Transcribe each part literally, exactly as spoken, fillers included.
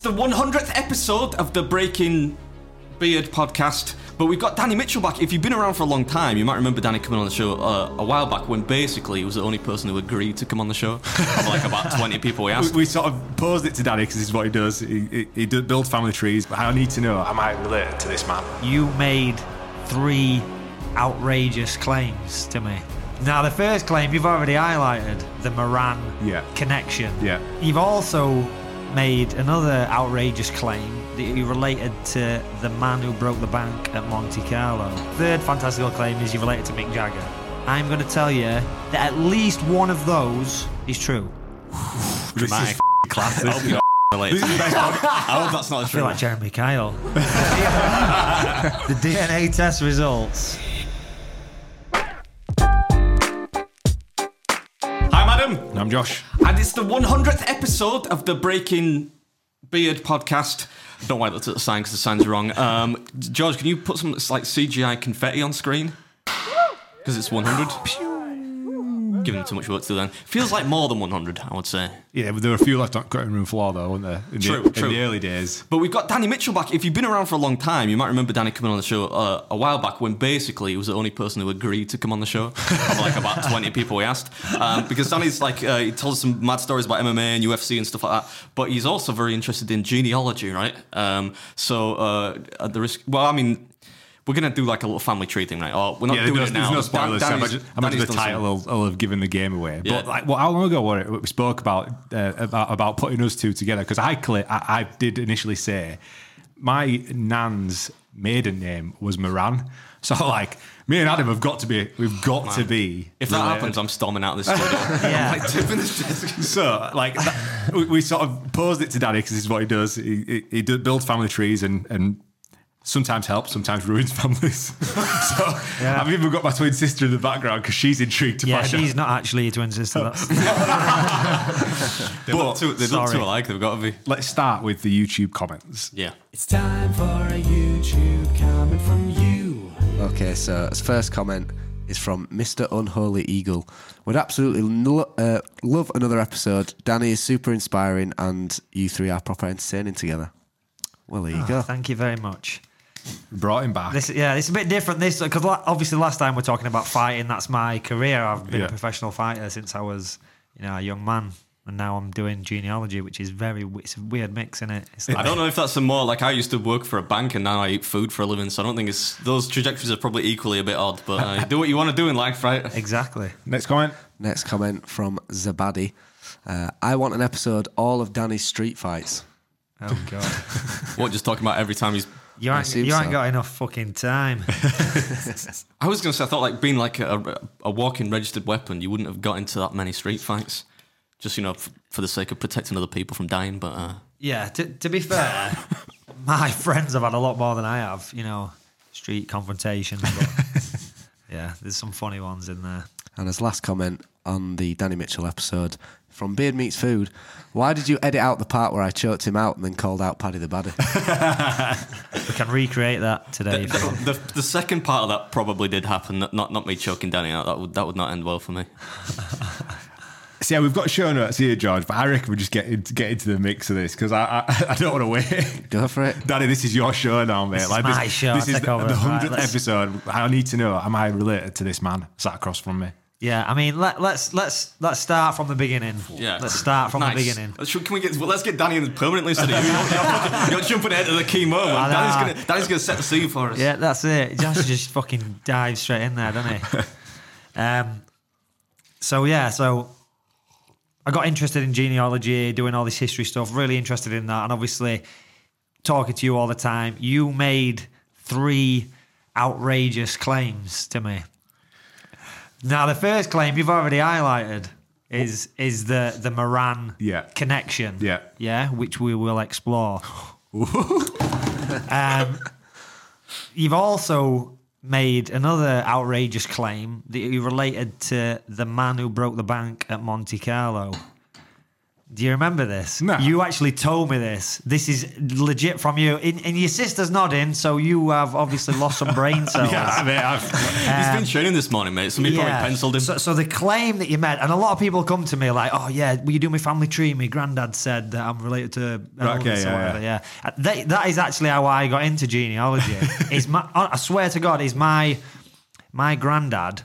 The one hundredth episode of the Breaking Beard podcast, but we've got Danny Mitchell back. If you've been around for a long time, you might remember Danny coming on the show uh, a while back when basically he was the only person who agreed to come on the show. Of like about twenty people we asked. We, we sort of posed it to Danny because this is what he does. He, he, he builds family trees, but I need to know, am I related to this man? You made three outrageous claims to me. Now, the first claim you've already highlighted, the Moran yeah. connection. Yeah. You've also made another outrageous claim that you related to the man who broke the bank at Monte Carlo. Third fantastical claim is you related to Mick Jagger. I'm going to tell you that at least one of those is true. Dramatic. Classic. I hope you're related. I hope that's not I true. feel like Jeremy Kyle. The D N A test results. Hi, madam. I'm Josh. And it's the one hundredth episode of the Breaking Beard podcast. I don't know why I looked at the sign because the sign's wrong. Um, George, can you put some like C G I confetti on screen? Because it's one hundred. Giving too much work to do then. Feels like more than one hundred, I would say. Yeah, but there were a few left on cutting room floor though, weren't there? In True, the, true. In the early days. But we've got Danny Mitchell back. If you've been around for a long time, you might remember Danny coming on the show uh, a while back when basically he was the only person who agreed to come on the show. Of like about twenty people we asked. Um, because Danny's like, uh, he tells us some mad stories about M M A and U F C and stuff like that. But he's also very interested in genealogy, right? Um, so uh, at the risk, well, I mean, we're going to do like a little family tree thing, right? Or we're not Yeah, doing there's, it there's now. no spoilers. Dan- so I Danny's- imagine, I imagine Danny's the done title will, will have given the game away. Yeah. But like, well, how long ago was it we spoke about uh, about, about putting us two together? Because I, cl- I I did initially say my nan's maiden name was Moran. So like, me and Adam have got to be, we've got Man. to be. If that related. happens, I'm storming out of this studio. Yeah. Like tipping this desk. So, like, that, we, we sort of posed it to Danny because this is what he does. He, he, he do- builds family trees and, and sometimes helps, sometimes ruins families. So, Yeah. I've even got my twin sister in the background because she's intrigued to Yeah, find she's out. not actually your twin sister. That's They look too, they look Sorry. too alike, they've got to be. Let's start with the YouTube comments. Yeah. It's time for a YouTube comment from you. Okay, so his first comment is from Mister Unholy Eagle. Would absolutely lo- uh, love another episode. Danny is super inspiring and you three are proper entertaining together. Well, there you Oh, go. thank you very much. We brought him back. This, yeah, it's a bit different. This because obviously last time we're talking about fighting. That's my career. I've been Yeah. a professional fighter since I was, you know, a young man, and now I'm doing genealogy, which is very. It's a weird mix, isn't it? It's like, I don't know if that's a more like I used to work for a bank and now I eat food for a living, so I don't think it's those trajectories are probably equally a bit odd. But uh, do what you want to do in life, right? exactly. Next comment. Next comment from Zabadi. Uh, I want an episode all of Danny's street fights. Oh god, What, just talking about every time he's. you ain't, assume you ain't so. got enough fucking time. I was going to say, I thought like being like a, a walking registered weapon, you wouldn't have got into that many street fights. Just, you know, f- for the sake of protecting other people from dying. But uh, Yeah. To, to be fair, my friends have had a lot more than I have. You know, street confrontations. But yeah, there's some funny ones in there. And his last comment on the Danny Mitchell episode from Beard Meets Food. Why did you edit out the part where I choked him out and then called out Paddy the Baddie? We can recreate that today. if you want. the, the, the second part of that probably did happen. Not not, not me choking Danny out. That would, that would not end well for me. So, yeah, we've got show notes here, George, but I reckon we just get into, get into the mix of this because I, I I don't want to wait. Go for it. Danny, this is your show now, mate. This is my show. This I'll is take the, over. the Right, hundredth let's- episode. I need to know, am I related to this man sat across from me? Yeah, I mean, let, let's let's let's start from the beginning. Yeah, let's start from Nice. the beginning. Let's- Can we get? Well, let's get Danny in permanently. So that you're, you're, you're jumping ahead of the key moment. I know. Danny's gonna Danny's gonna set the scene for us. Yeah, that's it. Josh just fucking dives straight in there, doesn't he? Um. So yeah, so I got interested in genealogy, doing all this history stuff. Really interested in that, and obviously talking to you all the time. You made three outrageous claims to me. Now, the first claim you've already highlighted is is the the Moran Yeah. connection. Yeah. Yeah, which we will explore. um, you've also made another outrageous claim that you related to the man who broke the bank at Monte Carlo. Do you remember this? No. You actually told me this. This is legit from you. And, and your sister's nodding, so you have obviously lost some brain cells. Yeah, I mean, I've, He's been training this morning, mate. Somebody probably penciled him. So, so the claim that you met, and a lot of people come to me like, oh, yeah, will you do my family tree? My granddad said that I'm related to Right, okay, Elvis or yeah, whatever. Yeah. Uh, That, that is actually how I got into genealogy. Is my, I swear to God, is my my granddad.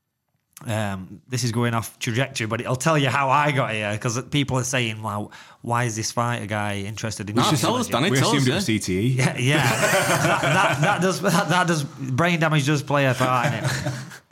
Um, this is going off trajectory, but it'll tell you how I got here because people are saying, "Well, why is this fighter guy interested in?" No, genealogy?" tell us, Danny. we Tell assumed us, it yeah. was C T E. Yeah, yeah. that, that, that does that, that does brain damage does play a part in it.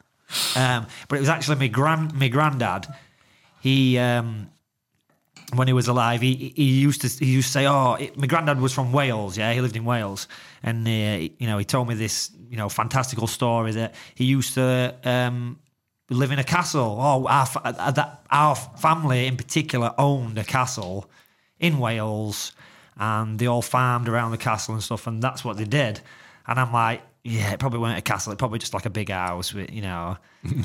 Um, but it was actually my grand my granddad. He um, when he was alive, he he used to he used to say, "Oh, it, my granddad was from Wales. Yeah, he lived in Wales, and uh, you know he told me this you know fantastical story that he used to." Um, live in a castle. Oh, our, uh, that, our family in particular owned a castle in Wales, and they all farmed around the castle and stuff, and that's what they did. And I'm like, yeah, it probably weren't a castle, it probably just like a big house, with, you know.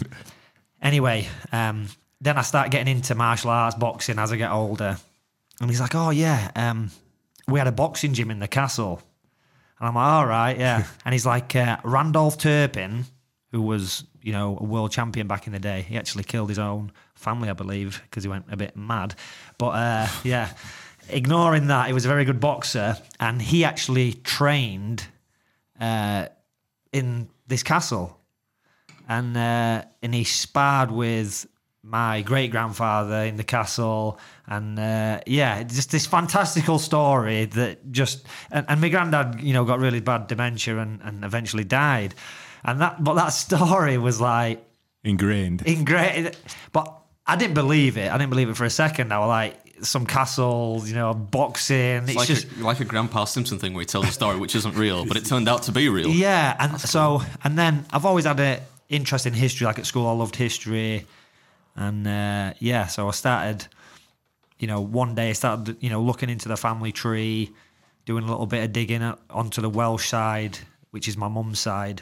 Anyway, um, then I start getting into martial arts, boxing as I get older. And he's like, oh yeah, um, we had a boxing gym in the castle. And I'm like, all right, yeah. And he's like, uh, Randolph Turpin, who was, you know, a world champion back in the day. He actually killed his own family, I believe, because he went a bit mad. But uh, yeah, ignoring that, he was a very good boxer, and he actually trained uh, in this castle, and uh, and he sparred with my great grandfather in the castle, and uh, yeah, just this fantastical story that just and, and my granddad, you know, got really bad dementia and, and eventually died. And that, but that story was like Ingrained. ingrained. But I didn't believe it. I didn't believe it for a second. I was like, some castle, you know, boxing. It's, It's like, just a, like a Grandpa Simpson thing where he tells a story which isn't real, but it turned out to be real. yeah. And so, and then I've always had an interest in history. Like at school, I loved history, and uh, yeah. So I started, you know, one day I started, you know, looking into the family tree, doing a little bit of digging onto the Welsh side, which is my mum's side.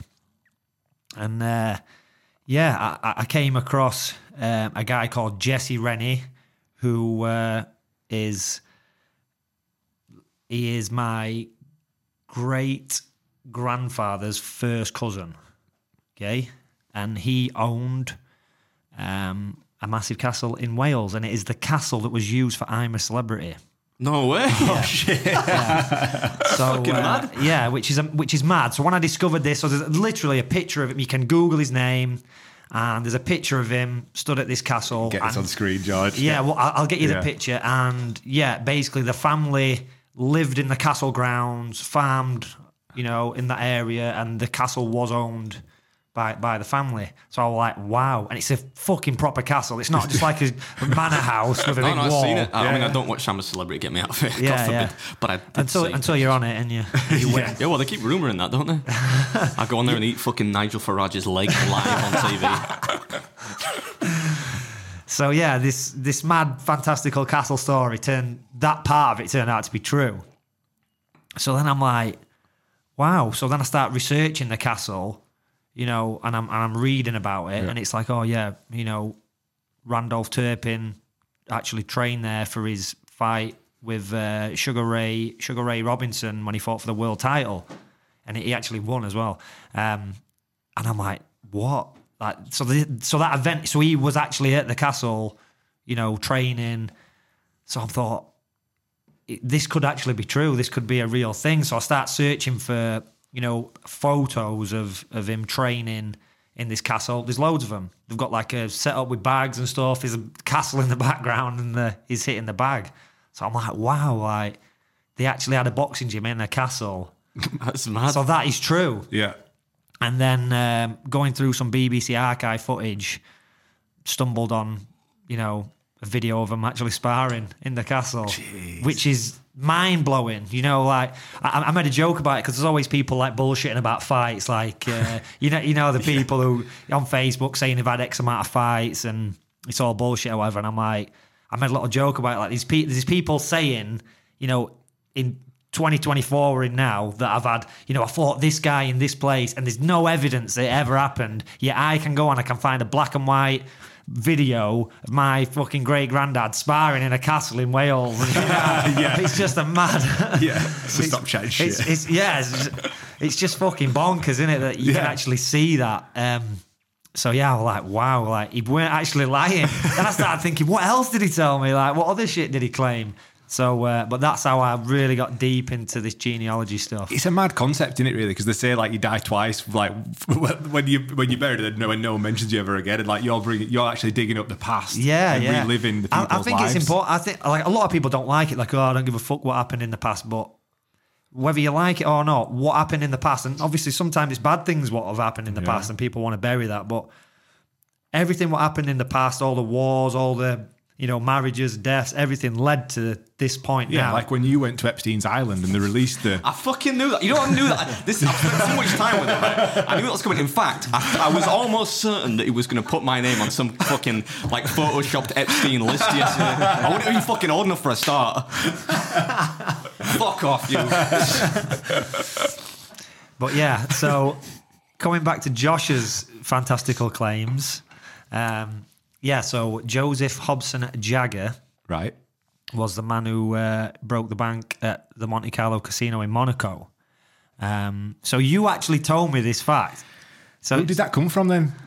And uh, yeah, I, I came across um, a guy called Jesse Rennie, who uh, is he is my great grandfather's first cousin. Okay, and he owned um, a massive castle in Wales, and it is the castle that was used for I'm a Celebrity. No way. Oh, shit. So uh, yeah, which is which is mad. So when I discovered this, so there's literally a picture of him. You can Google his name, and there's a picture of him stood at this castle. Get this and, on screen, George. Yeah, well, I'll I'll get you Yeah. the picture. And yeah, basically the family lived in the castle grounds, farmed, you know, in that area, and the castle was owned by by the family. So I was like, wow. And it's a fucking proper castle. It's not just like a manor house with a No, big no, I've wall. seen it. I, I mean, Yeah. I don't watch I'm a Celebrity, get me out of it. Yeah, God forbid. yeah. But I did Until see until you're on it and you, you win. Yeah, well, they keep rumouring that, don't they? I go on there and eat fucking Nigel Farage's leg live on T V. So yeah, this this mad fantastical castle story turned that part of it turned out to be true. So then I'm like, wow. So then I start researching the castle, you know, and I'm and I'm reading about it, Yeah. and it's like, oh yeah, you know, Randolph Turpin actually trained there for his fight with uh, Sugar Ray Sugar Ray Robinson when he fought for the world title, and he actually won as well. Um, and I'm like, what? Like, so the, so that event, so he was actually at the castle, you know, training. So I thought, this could actually be true. This could be a real thing. So I start searching for, you know, photos of, of him training in this castle. There's loads of them. They've got like a set up with bags and stuff. There's a castle in the background, and the, he's hitting the bag. So I'm like, wow, like they actually had a boxing gym in a castle. That's mad. So that is true. Yeah. And then um, going through some B B C archive footage, stumbled on, you know, a video of them actually sparring in the castle, Jeez. which is mind blowing. You know, like I, I made a joke about it because there's always people like bullshitting about fights, like uh, you know, you know the people who on Facebook saying they've had X amount of fights and it's all bullshit or whatever. And I'm like, I made a little joke about it, like these pe- these people saying, you know, in twenty twenty-four we're in now that I've had, you know, I fought this guy in this place and there's no evidence that it ever happened. Yet I can go and I can find a black and white video of my fucking great granddad sparring in a castle in Wales. You know, Yeah. It's just a mad. Yeah. So stop chatting shit. It's, it's yeah, it's just, it's just fucking bonkers, isn't it? That you can Yeah. actually see that. Um, so yeah, I was like, wow, like he weren't actually lying. Then I started thinking, what else did he tell me? Like, what other shit did he claim? So, uh, but that's how I really got deep into this genealogy stuff. It's a mad concept, isn't it? Really, because they say like you die twice. Like when you when you're buried, and no when no one mentions you ever again, and like you're bringing, you're actually digging up the past. Yeah, and yeah. reliving the I, people's I think lives. it's important. I think like a lot of people don't like it. Like, oh, I don't give a fuck what happened in the past. But whether you like it or not, what happened in the past, and obviously sometimes it's bad things what have happened in the Yeah. past, and people want to bury that. But everything what happened in the past, all the wars, all the you know marriages, deaths, everything led to this point. Yeah, now. like when you went to Epstein's Island and they released the. I fucking knew that. You know what I knew that? This, I spent so much time with it, right? I knew it was coming. In fact, I, I was almost certain that he was going to put my name on some fucking, like, photoshopped Epstein list yesterday. I wouldn't be fucking old enough for a start. Fuck off, you. But yeah, so coming back to Josh's fantastical claims, um, yeah, so Joseph Hobson Jagger Right. was the man who uh, broke the bank at the Monte Carlo Casino in Monaco. Um, so you actually told me this fact. So Who did that come from then?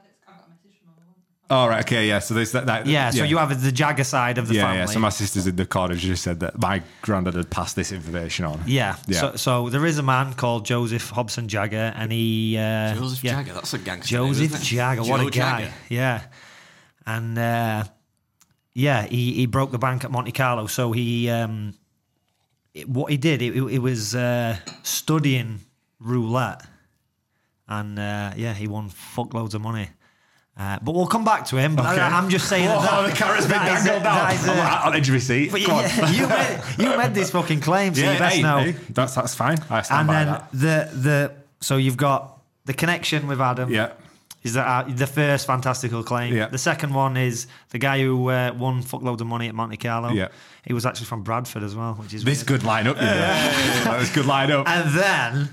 Oh, right. Okay. Yeah. So there's that. that yeah, so you have the Jagger side of the yeah, family. yeah. So my sister's in the corner just said that my granddad had passed this information on. Yeah. Yeah. So, so there is a man called Joseph Hobson Jagger, and he uh, Joseph yeah. Jagger, that's a gangster. Joseph name, isn't it? Jagger, what Joe a guy! Jagger. Yeah, and uh, yeah, he, he broke the bank at Monte Carlo. So he, um, it, what he did, it, it was uh, studying roulette, and uh, yeah, he won fuckloads of money. Uh, but we'll come back to him. But Okay. I, I'm just saying that, Oh, that the carrot's been that is- dangled down. that is, uh, I'm on edge of my seat. But you, Go on. yeah, you made you made these fucking claims, so you best hey, know. hey, that's that's fine. I stand And by then that. the the so you've got the connection with Adam. Yeah. Is that uh, the first fantastical claim? Yeah. The second one is the guy who uh, won fuckloads of money at Monte Carlo. Yeah. He was actually from Bradford as well, which is This weird. good line up. Yeah. That was good line up. And then.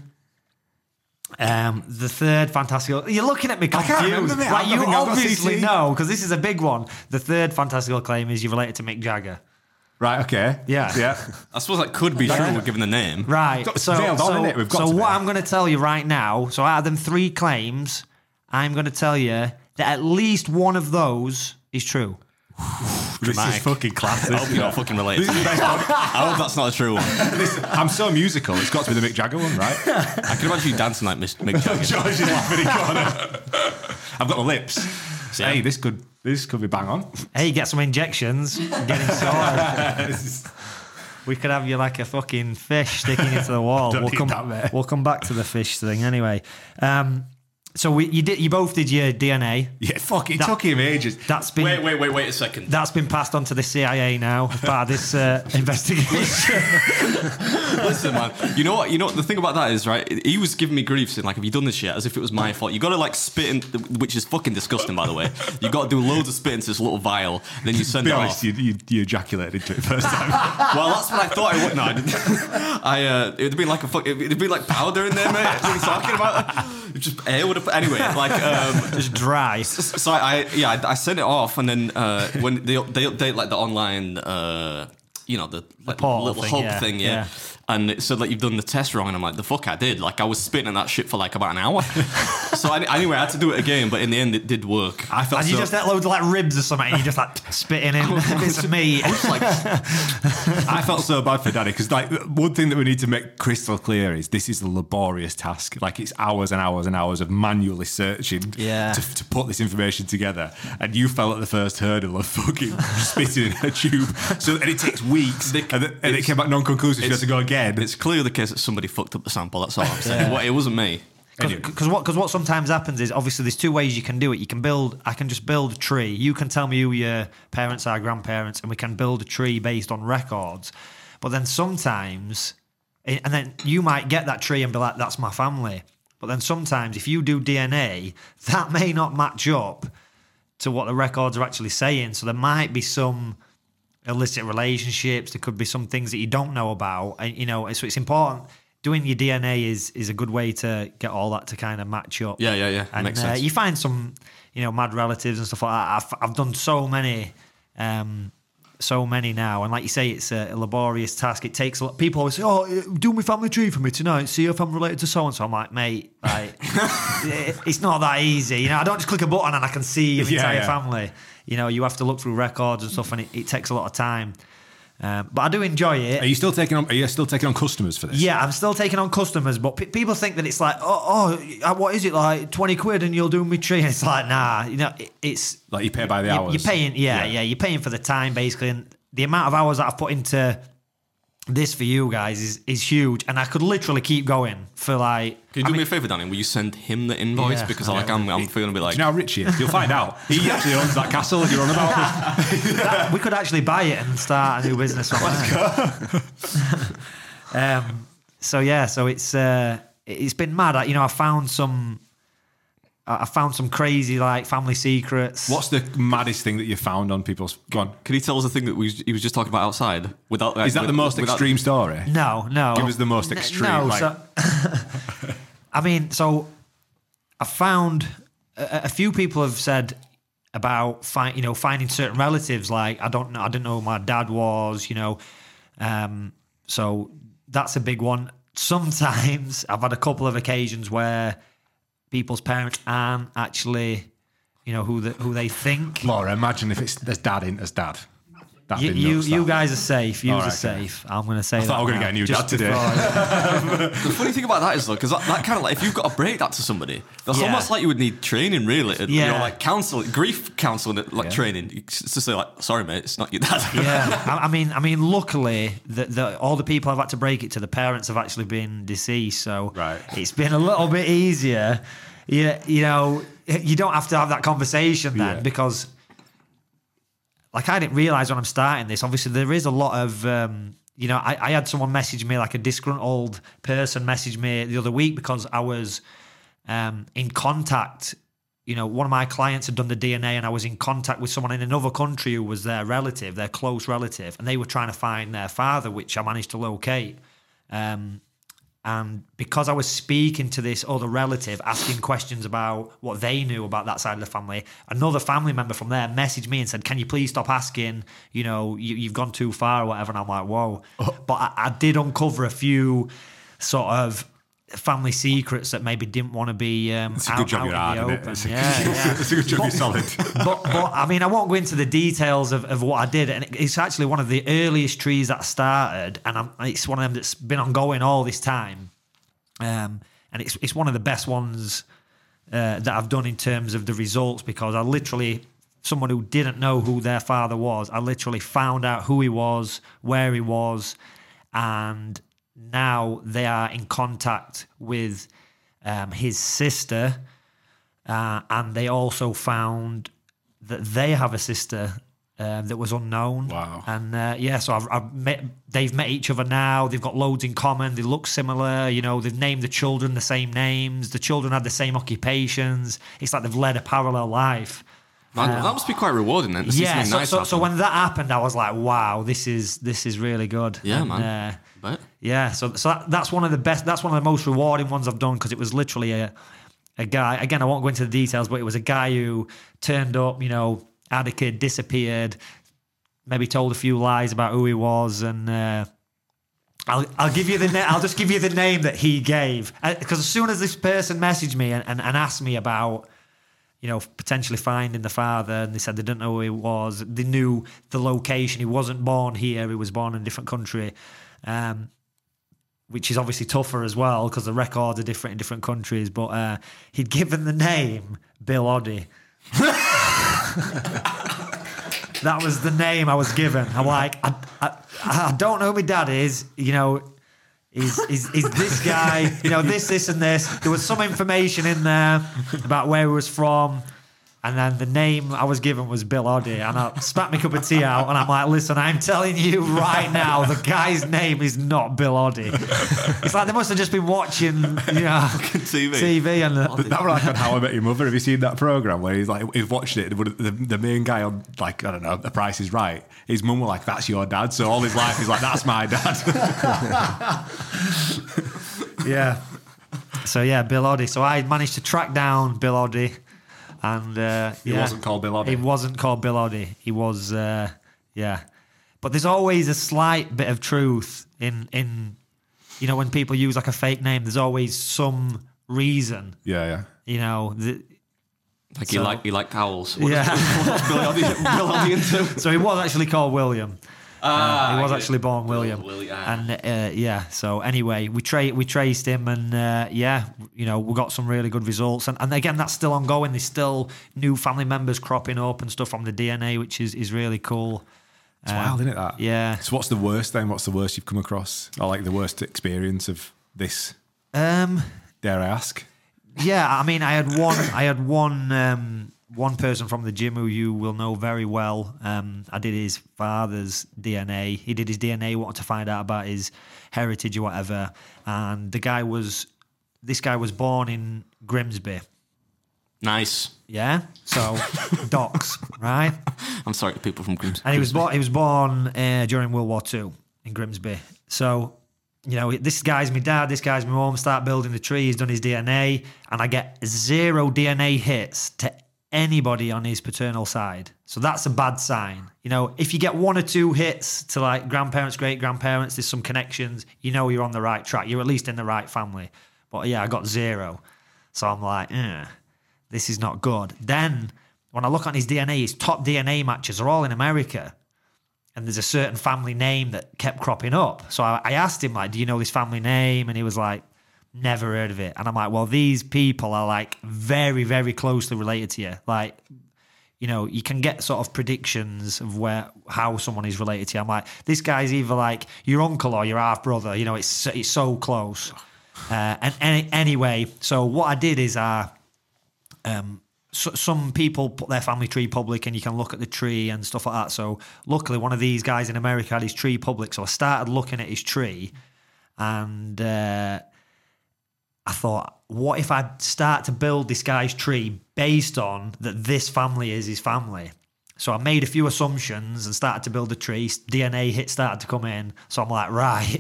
Um, the third fantastical. You're looking at me confused. can't remember, mate. Like I you think I've got obviously C T. know because this is a big one. The third fantastical claim is you're related to Mick Jagger. Right. Okay. Yeah. Yeah. I suppose that could be true, given the name. Right. It's So, nailed on, so, innit? We've got so to what be. I'm going to tell you right now, so out of them three claims, I'm going to tell you that at least one of those is true. This is Dramatic. fucking class. I hope you're not fucking related. This is the best one. I hope that's not a true one. I'm so musical. It's got to be the Mick Jagger one, right? I can imagine you dancing like Miss Mick Jagger. George is laughing in the corner. I've got the lips. Yeah. Hey, this could this could be bang on. Hey, get some injections, get him sorted. We could have you like a fucking fish sticking into the wall. Don't we'll need come. that, mate. We'll come back to the fish thing anyway. Um, so we, you did. You both did your D N A. Yeah, fuck. It That- took him ages. That's been. Wait, wait, wait, wait a second. That's been passed on to the C I A now as part of this uh, investigation. Listen, man. You know what? You know what? The thing about that is, right? He was giving me grief, saying like, "Have you done this yet?" As if it was my fault. You got to like spit in, which is fucking disgusting, by the way. You got to do loads of spit into this little vial, then you send Be it honest, off. you, you, you ejaculated into it first time. Well, that's what I thought. I would. No, I didn't. I uh, it'd be like a fuck. It'd be like powder in there, mate. What are you talking about? It just air would have. Anyway, like. Um, Just dry. So I, I yeah, I, I sent it off, and then uh, when they they update like the online, uh, you know, the, like, portal little thing, hub yeah, thing, yeah. yeah. And it said like you've done the test wrong, and I'm like, the fuck I did. Like I was spitting at that shit for like about an hour. So I, anyway, I had to do it again, but in the end, it did work. I felt And you so, just had loads of like ribs or something, and you just like spitting in bits of meat. I was like, I felt so bad for Daddy because like one thing that we need to make crystal clear is this is a laborious task. Like it's hours and hours and hours of manually searching Yeah. to, to put this information together. And you fell at the first hurdle of fucking spitting in a tube. So and it takes weeks, They- and, then- and it came back non-conclusive. You have to go again. it's clear the case that somebody fucked up the sample. That's all I'm saying. What, it wasn't me. Because what, cause what sometimes happens is obviously there's two ways you can do it. You can build, I can just build a tree. You can tell me who your parents are, grandparents, and we can build a tree based on records. But then sometimes, and then you might get that tree and be like, that's my family. But then sometimes if you do D N A, that may not match up to what the records are actually saying. So there might be some illicit relationships. There could be some things that you don't know about. And, you know, so it's important. Doing your D N A is is a good way to get all that to kind of match up. Yeah, yeah, yeah. And Makes uh, sense. you find some, you know, mad relatives and stuff like that. I've, I've done so many, um, so many now. And like you say, it's a laborious task. It takes a lot. People always say, "Oh, do my family tree for me tonight. See if I'm related to so and so." I'm like, mate, like, it, it's not that easy. You know, I don't just click a button and I can see your Yeah, entire yeah. family. You know, you have to look through records and stuff, and it, it takes a lot of time. Um, but I do enjoy it. Are you still taking on? Are you still taking on customers for this? Yeah, I'm still taking on customers, but pe people think that it's like, oh, oh, what is it, like twenty quid and you'll do me tree? And it's like, nah, you know, it, it's Like you pay by the you- hours. You're paying, yeah, Yeah. yeah, you're paying for the time basically, and the amount of hours that I've put into this for you guys is is huge, and I could literally keep going for like. Can you I do mean, me a favour, Danny? Will you send him the invoice? Yeah. Because like I'm, I'm feeling a bit like. Do you know how rich he is? You'll find out. He actually owns that castle that you're on about. that- we could actually buy it and start a new business on there. um, so yeah, so it's uh, it's been mad. I- You know, I found some. I I found some crazy like family secrets. What's the maddest thing that you found on people's? Go on. Can you tell us the thing that we, he was just talking about outside? Without like, Is that with- the most without- extreme story? No, no. Give us the most N- extreme, No, like- so, I mean, so I found a, a few people have said about find, you know, finding certain relatives. Like I don't know, I didn't know who my dad was. You know, um, so that's a big one. Sometimes I've had a couple of occasions where people's parents aren't actually, you know, who the, who they think. Laura, imagine if it's there's dad in as dad. That'd You, be you, nuts, you that. guys are safe. You All are right, okay. safe. I'm going to say I that. thought I was gonna now, get a new just dad today. before- The funny thing about that is though, because that, that kind of like if you've got to break that to somebody, that's Yeah. almost like you would need training, really. You Yeah. know, like counseling, grief counseling, like Yeah. training. It's to say like, sorry, mate, it's not your dad. Yeah, I, I mean, I mean, luckily, the, the, all the people I've had to break it to, the parents have actually been deceased, so Right. it's been a little bit easier. Yeah, you know, you don't have to have that conversation then Yeah. because, like, I didn't realize when I'm starting this. Obviously, there is a lot of. Um, You know, I, I had someone message me, like a disgruntled person message me the other week because I was um, in contact. You know, one of my clients had done the D N A and I was in contact with someone in another country who was their relative, their close relative, and they were trying to find their father, which I managed to locate. Um, and because I was speaking to this other relative, asking questions about what they knew about that side of the family, another family member from there messaged me and said, can you please stop asking, you know, you, you've gone too far or whatever. And I'm like, whoa. Oh. But I, I did uncover a few sort of family secrets that maybe didn't want to be um, It's a out, good job out you're in hard, the isn't it? open. It's a, Yeah, yeah. it's a good job you're solid. but, but I mean, I won't go into the details of, of what I did, and it, it's actually one of the earliest trees that I started, and I'm, it's one of them that's been ongoing all this time, um, and it's it's one of the best ones uh, that I've done in terms of the results because I literally, someone who didn't know who their father was, I literally found out who he was, where he was, and now they are in contact with um, his sister. Uh, and they also found that they have a sister uh, that was unknown. Wow. And uh, yeah, so I've, I've met, they've met each other now. They've got loads in common. They look similar. You know, they've named the children the same names. The children had the same occupations. It's like they've led a parallel life. Man, that must be quite rewarding then. to see Yeah. something So, nice so, so happen. when that happened, I was like, wow, this is this is really good. Yeah, And, man. Uh, But yeah, so so that, that's one of the best. That's one of the most rewarding ones I've done because it was literally a a guy. Again, I won't go into the details, but it was a guy who turned up, you know, had a kid, disappeared, maybe told a few lies about who he was, and uh, I'll I'll give you the na- I'll just give you the name that he gave because as soon as this person messaged me and, and, and asked me about, you know, potentially finding the father, and they said they didn't know who he was. They knew the location. He wasn't born here. He was born in a different country, um, which is obviously tougher as well because the records are different in different countries. But uh, he'd given the name Bill Oddie. That was the name I was given. I'm like, I, I, I don't know who my dad is. You know, is is is this guy? You know, this, this, and this. There was some information in there about where he was from. And then the name I was given was Bill Oddie. And I spat my cup of tea out and I'm like, listen, I'm telling you right now, the guy's name is not Bill Oddie. It's like they must have just been watching, you know, T V. T V and the, But that was like on How I Met Your Mother. Have you seen that program where he's like, he's watched it? The, the main guy on, like, I don't know, The Price is Right. His mum was like, "That's your dad." So all his life he's like, "That's my dad." yeah. So yeah, Bill Oddie. So I managed to track down Bill Oddie, and uh, He yeah, wasn't called Bill Oddie. He wasn't called Bill Oddie. He was, uh, yeah. But there's always a slight bit of truth in in, you know, when people use like a fake name. There's always some reason. Yeah, yeah. You know. The, Like So- he liked he liked owls. What yeah. What's Bill Oddie, Bill Oddie into? So he was actually called William. Ah, he was yeah. actually born William. Willie, ah. And uh, yeah, so anyway, we tra- we traced him, and uh, yeah, you know, we got some really good results. And, and again, that's still ongoing. There's still new family members cropping up and stuff from the D N A, which is, is really cool. It's wild, isn't it, that? Yeah. So what's the worst then? What's the worst you've come across? Or like the worst experience of this, Um, dare I ask? yeah, I mean, I had one, I had one, um, one person from the gym who you will know very well. Um, I did his father's D N A. He did his D N A, wanted to find out about his heritage or whatever. And the guy was, this guy was born in Grimsby. Nice. Yeah, so docks, right? I'm sorry to people from Grimsby. And he was born. He was born uh, during World War Two in Grimsby. So, you know, this guy's my dad. This guy's my mum. Start building the tree. He's done his D N A, and I get zero D N A hits to anybody on his paternal side. So that's a bad sign. You know, if you get one or two hits to like grandparents, great grandparents, there's some connections. You know, you're on the right track. You're at least in the right family. But yeah, I got zero. So I'm like, eh, this is not good. Then when I look on his D N A, his top D N A matches are all in America. And there's a certain family name that kept cropping up. So I, I asked him, like, do you know this family name? And he was like, never heard of it. And I'm like, well, these people are like very, very closely related to you. Like, you know, you can get sort of predictions of where how someone is related to you. I'm like, this guy's either like your uncle or your half brother. You know, it's it's so close. Uh, and any, anyway, so what I did is I. Um, so, some people put their family tree public and you can look at the tree and stuff like that. So luckily one of these guys in America had his tree public. So I started looking at his tree and uh, I thought, what if I start to build this guy's tree based on that this family is his family? So I made a few assumptions and started to build a tree. D N A hits started to come in. So I'm like, right.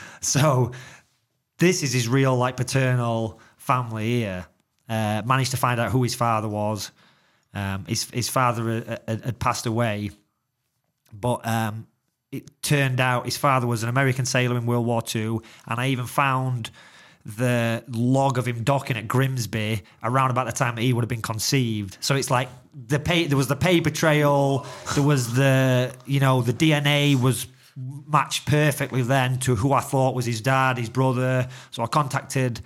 So this is his real like paternal family here. Uh, managed to find out who his father was. Um, his his father had, had, had passed away, but um, it turned out his father was an American sailor in World War Two, and I even found the log of him docking at Grimsby around about the time that he would have been conceived. So it's like the pa- there was the paper trail, there was the you know the D N A was matched perfectly then to who I thought was his dad, his brother. So I contacted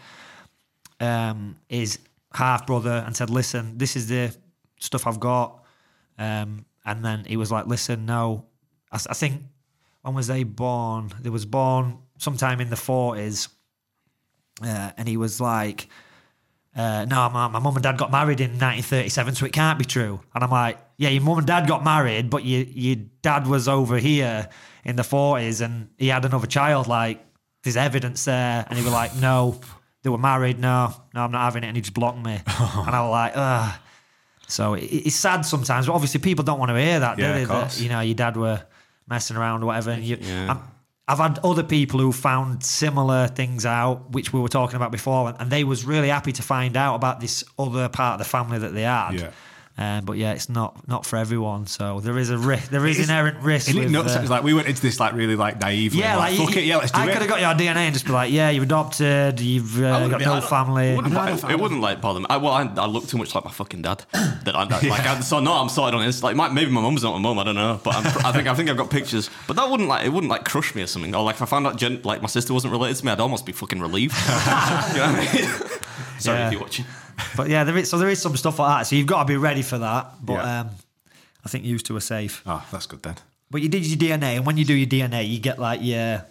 um, his half brother and said, listen, this is the stuff I've got. Um, and then he was like, listen, no, I, I think, when was they born? They was born sometime in the forties. Uh, and he was like, uh, no, my, my mum and dad got married in nineteen thirty-seven, so it can't be true. And I'm like, yeah, your mum and dad got married, but your, your dad was over here in the forties and he had another child. Like, there's evidence there. And he was like, no, they were married. No, no, I'm not having it. And he just blocked me. And I was like, ugh. So it, it's sad sometimes, but obviously people don't want to hear that, Yeah, do they? of course. That, you know, your dad were messing around or whatever. And you, Yeah. I'm, I've had other people who found similar things out, which we were talking about before, and, and they was really happy to find out about this other part of the family that they had. Yeah. Um, but yeah, it's not not for everyone. So there is a risk. There is inherent risk. Isn't it with, nuts? uh, It's like we went into this like really like naively. yeah, like, fuck you- it, yeah, let's do I it. could have got your D N A and just be like, yeah, you've adopted, you've uh, wouldn't got be- no I don't- family. It wouldn't, like, it wouldn't like bother me. I, well, I, I look too much like my fucking dad. That I, that, like, I, so no, I'm sorted on this. Like, my, maybe my mum's not my mum. I don't know, but I'm, I think I think I've got pictures. But that wouldn't like it wouldn't like crush me or something. Or like if I found out gen, like my sister wasn't related to me, I'd almost be fucking relieved. You know what I mean? Sorry Yeah. if you're watching. But yeah, there is so there is some stuff like that. So you've got to be ready for that. But Yeah. um, I think used to are safe. Oh, that's good then. But you did your D N A, and when you do your D N A, you get like your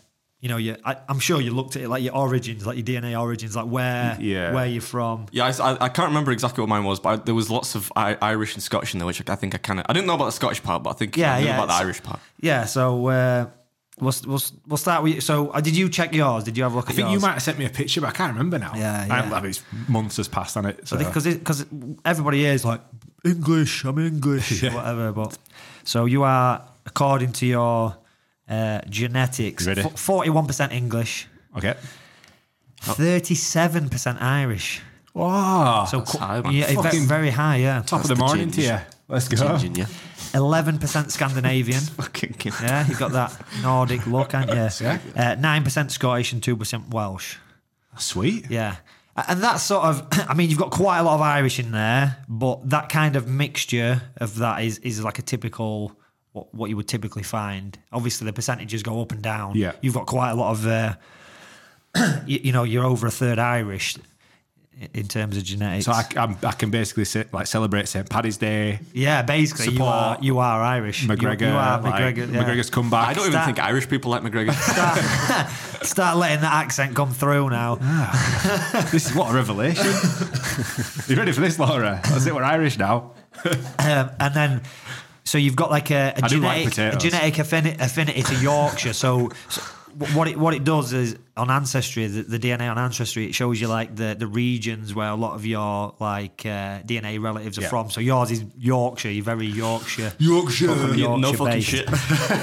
you know, you, I, I'm sure you looked at it like your origins, like your D N A origins, like where, Yeah. where you're from. Yeah, I, I, I can't remember exactly what mine was, but I, there was lots of I, Irish and Scottish in there, which I, I think I kind of I didn't know about the Scottish part, but I think Yeah, I knew yeah, about the it's- Irish part. Yeah, so uh, we'll, we'll we'll start with you. So, uh, did you check yours? Did you have a look I at think yours? you might have sent me a picture, but I can't remember now. Yeah, I, yeah. I mean, it's months has passed on it. So. Because because everybody here is like English, I'm English, Yeah. whatever. But so you are, according to your uh, genetics, Ready? forty-one percent English, Okay. thirty-seven percent Irish. Wow. So That's qu- high, man. yeah, ve- Fucking- very high, yeah. Top of That's the the morning to ginge. you. Let's go. Ginging you. eleven percent Scandinavian. Fucking kid. Yeah, you've got that Nordic look, haven't you? Yeah. Uh, nine percent Scottish and two percent Welsh. Sweet. Yeah. And that's sort of, I mean, you've got quite a lot of Irish in there, but that kind of mixture of that is is like a typical, what, what you would typically find. Obviously, the percentages go up and down. Yeah. You've got quite a lot of, uh, you, you know, you're over a third Irish i- in terms of genetics. So I, I'm, I can basically sit, like celebrate Saint Paddy's Day. yeah, basically, you support are, you are Irish. You- McGregor. You, are like, McGregor. yeah. McGregor's come back. I don't even Start- think Irish people like McGregor. Start, start letting that accent come through now. This is what a revelation. you ready for this, Laura? That's it. We're Irish now. Um, and then, so you've got like a, a I do like genetic, a potatoes. genetic affini- affinity to Yorkshire. So, so what it what it does is on Ancestry, the, the D N A on Ancestry, it shows you like the, the regions where a lot of your like uh, D N A relatives are Yeah. from. So yours is Yorkshire. You're very Yorkshire. Yorkshire. Yorkshire no fucking based. shit.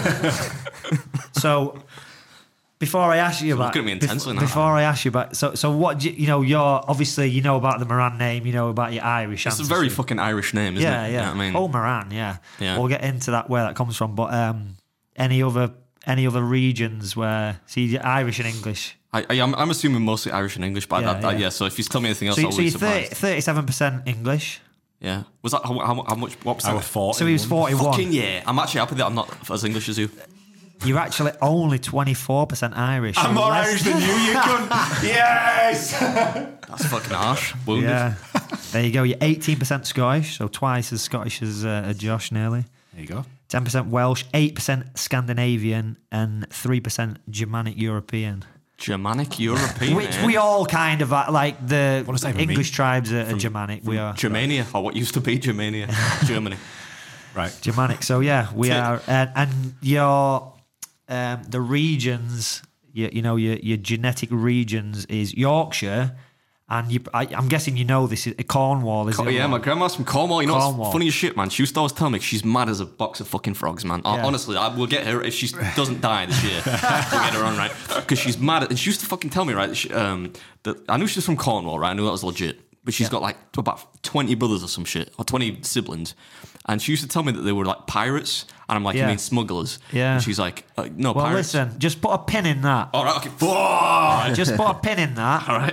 So. Before I ask you about looking at me intensely bef- now. before I ask you about so so what do you, you know you're obviously you know about the Moran name, you know about your Irish It's a ancestry. very fucking Irish name, isn't Yeah, it? yeah. You know what I mean, Oh, Moran, yeah. Yeah. We'll get into that where that comes from. But um, any other any other regions where see you're Irish and English? I, I, I'm, I'm assuming mostly Irish and English, but Yeah, yeah, that, yeah. yeah. So if you tell me anything else, So, I'll so be you're surprised. thirty-seven percent English. Yeah, was that how, how, how much? What I percent? was forty. So he was forty-one. Fucking yeah! I'm actually happy that I'm not as English as you. You're actually only twenty-four percent Irish. I'm so more less- Irish than you, you cunt. Yes. That's fucking harsh. Wounded. Yeah. There you go. You're eighteen percent Scottish, so twice as Scottish as uh, Josh nearly. There you go. ten percent Welsh, eight percent Scandinavian, and three percent Germanic European. Germanic European. Which eh? we all kind of are, like the What does that even English mean? tribes are, are Germanic. We are Germania, or what used to be Germania, Germany. Right. Germanic. So yeah, we Tick. are. And, and your um, the regions, you, you know, your your genetic regions is Yorkshire, and you. I, I'm guessing you know this is Cornwall. Is Co- it yeah, my grandma's from Cornwall. You know Cornwall. what's funny as shit, man? She used to always tell me she's mad as a box of fucking frogs, man. Hon- Yeah. Honestly, I, we'll get her if she doesn't die this year. We'll get her on, right? Because she's mad. At, and she used to fucking tell me, right, that she, um, that I knew she was from Cornwall, right? I knew that was legit. But she's Yeah. got like about twenty brothers or some shit, or twenty siblings. And she used to tell me that they were like pirates. And I'm like, Yeah. you mean smugglers? Yeah. And she's like, uh, no, Well, pirates. listen, just put a pin in that. All right, okay. Fuck. Just put a pin in that. All right.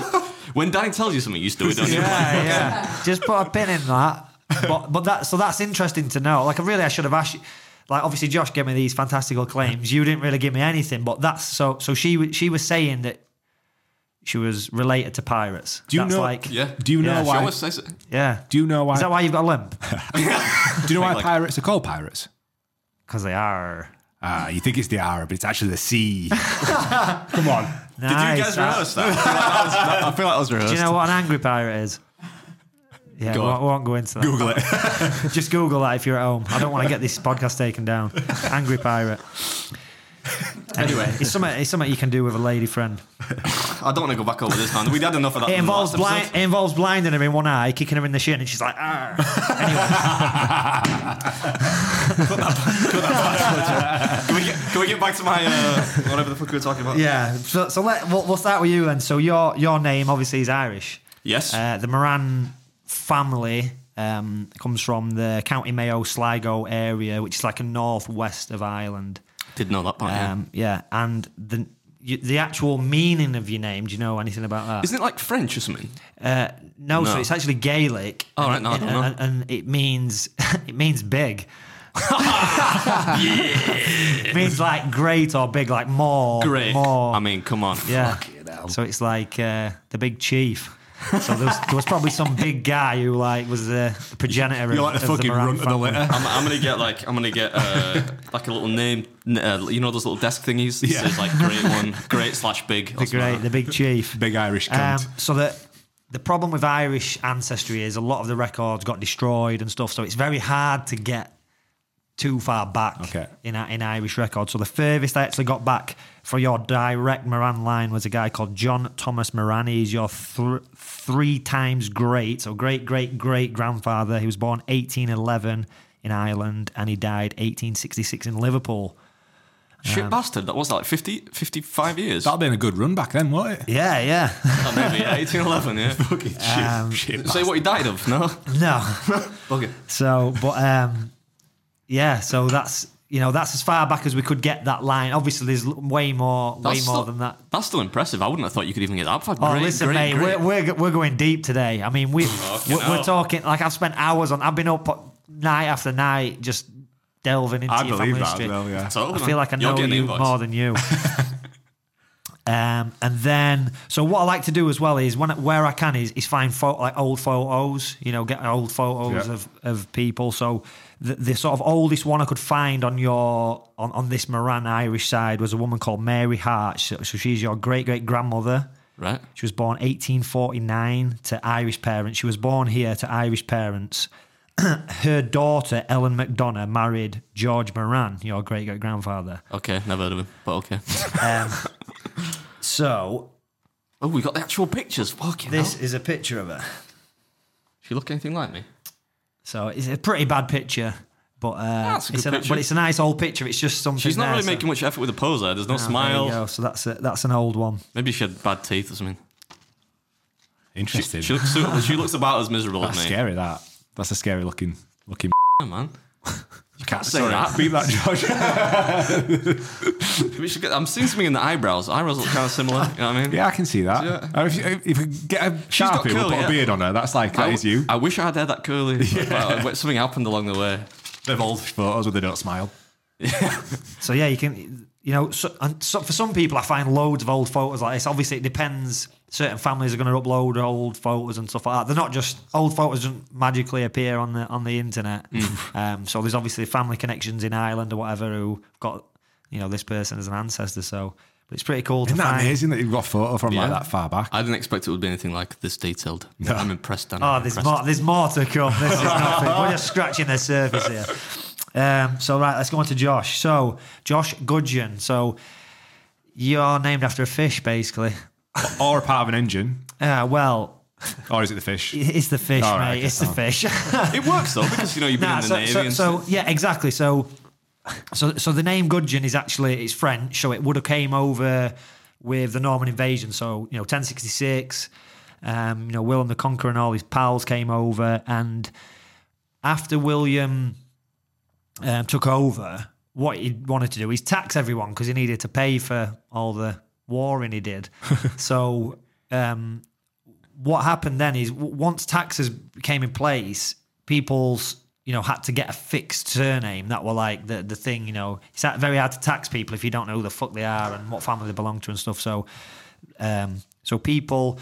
When Danny tells you something, you still don't you? Yeah, yeah. Just put a pin in that. But but that so that's interesting to know. Like, really, I should have asked you. Like, obviously, Josh gave me these fantastical claims. You didn't really give me anything. But that's so. So she w- she was saying that she was related to pirates. Do you that's know? Like, Yeah. Do you know Yeah, She why? always says it. yeah. Do you know why? Is that why you've got a limp? do you know why Like- pirates are called pirates? Because they are. Ah, you think it's the R, but it's actually the C. Come on. Did you guys rehearse that? I feel like that was, that, I feel like that was rehearsed. Do you know what an angry pirate is? Yeah, we Go won't, on. we won't go into that. Google it. Just Google that if you're at home. I don't want to get this podcast taken down. Angry pirate. Anyway, it's something, it's something you can do with a lady friend. I don't want to go back over this, man. We had enough of that. It in the involves last blind. episode. It involves blinding her in one eye, kicking her in the shin, and she's like, "Arr." Can we, get, can we get back to my uh, whatever the fuck we were talking about? Yeah. So, so let we'll, we'll start with you then. So your your name obviously is Irish. Yes. Uh, the Moran family um, comes from the County Mayo Sligo area, which is like a northwest of Ireland. Did know that part. yeah. Um, yeah, and the you, the actual meaning of your name. Do you know anything about that? Isn't it like French or something? Uh, no, so No. it's actually Gaelic. Oh, and, right, no, I and, don't know. and, and it means it means big. It means like great or big, like more. Great. More. I mean, come on. yeah. So it's like uh, the big chief. So there was, there was probably some big guy who like was the progenitor. You're of, like the of fucking Moran runt of the family. litter. I'm, I'm gonna get like I'm gonna get uh, like a little name. Uh, you know those little desk thingies. It Yeah. says like great one, great slash big. The great, the big chief. Big Irish Um, cunt. so the the problem with Irish ancestry is a lot of the records got destroyed and stuff. So it's very hard to get too far back Okay. in in Irish records. So the furthest I actually got back for your direct Moran line was a guy called John Thomas Moran. He's your th- three times great, so great great great grandfather. He was born eighteen eleven in Ireland and he died eighteen sixty-six in Liverpool. Shit bastard. That was that, like fifty, fifty-five years. That'd been a good run back then, won't it? Yeah, yeah. Oh, maybe yeah, eighteen eleven. Yeah. Fucking shit. Um, shit Say what he died of. No. No. Okay. So, but um, yeah, so that's you know that's as far back as we could get that line. Obviously, there's l- way more, way That's more still- than that. That's still impressive. I wouldn't have thought you could even get that far. Oh, Great, listen, great, mate, great. We're, we're we're going deep today. I mean, we Fucking we're, we're hell. talking like I've spent hours on. I've been up night after night just delving into I your believe family that history. as well, yeah. Totally, I man. feel like I You're know getting the you invoice. more than you. Um, and then, so what I like to do as well is when where I can is, is find pho- like old photos. You know, get old photos Yeah. of, of people. So the, the sort of oldest one I could find on your on, on this Moran Irish side was a woman called Mary Hart. So, so she's your great great grandmother. Right. She was born eighteen forty-nine to Irish parents. She was born here to Irish parents. Her daughter Ellen McDonough married George Moran, your great great grandfather. Okay. Never heard of him, but okay. Um, so Oh, we got the actual pictures. Fucking this hell. is a picture of her. She look anything like me? So it's a pretty bad picture, but uh, That's a it's good a, picture. but it's a nice old picture. It's just something. She's not there, really so- making much effort with the pose there. There's no Oh, there you smile. go. So that's a, that's an old one. Maybe she had bad teeth or something. She, Interesting. she, looks, so- she looks about as miserable That's as me. scary, that. That's a scary looking looking. Yeah, man. You can't say that. Beat that, George. We should get, I'm seeing something in the eyebrows. Eyebrows look kind of similar. You know what I mean? Yeah, I can see that. Yeah. Uh, If, you, if you get a got sharpie, we'll curly put a hair. beard on her. That's like, that I, is you. I wish I had hair that curly. But, but something happened along the way. They've old photos where they don't smile. So yeah, you can, you know, so, and so for some people, I find loads of old photos like this. Obviously, it depends. Certain families are going to upload old photos and stuff like that. They're not just old photos don't magically appear on the on the internet. Um, so there's obviously family connections in Ireland or whatever who've got, you know, this person as an ancestor. So, but it's pretty cool Isn't to that find. amazing that you've got a photo from like Yeah. that far back? I didn't expect it would be anything like this detailed. I'm impressed, Dan. Oh, I'm there's impressed. more. There's more to come. This is nothing. We're just scratching the surface here. Um, so right, let's go on to Josh. So Josh Gudgeon. So you're named after a fish, basically. Or a part of an engine. Uh, well, Or is it the fish? it's the fish, All right, mate. okay, It's the fine. fish. It works though because you know you've been Nah, in the so, navy. so, and so stuff. yeah, exactly. So, so, so the name Gudgeon is actually it's French. So it would have came over with the Norman invasion. So you know, ten sixty-six. Um, you know, William the Conqueror and all his pals came over, and after William um, took over, what he wanted to do is tax everyone because he needed to pay for all the warring he did. So. Um, what happened then is w- once taxes came in place, people's you know had to get a fixed surname that were like the the thing. You know, it's that very hard to tax people if you don't know who the fuck they are and what family they belong to and stuff. So, um, so people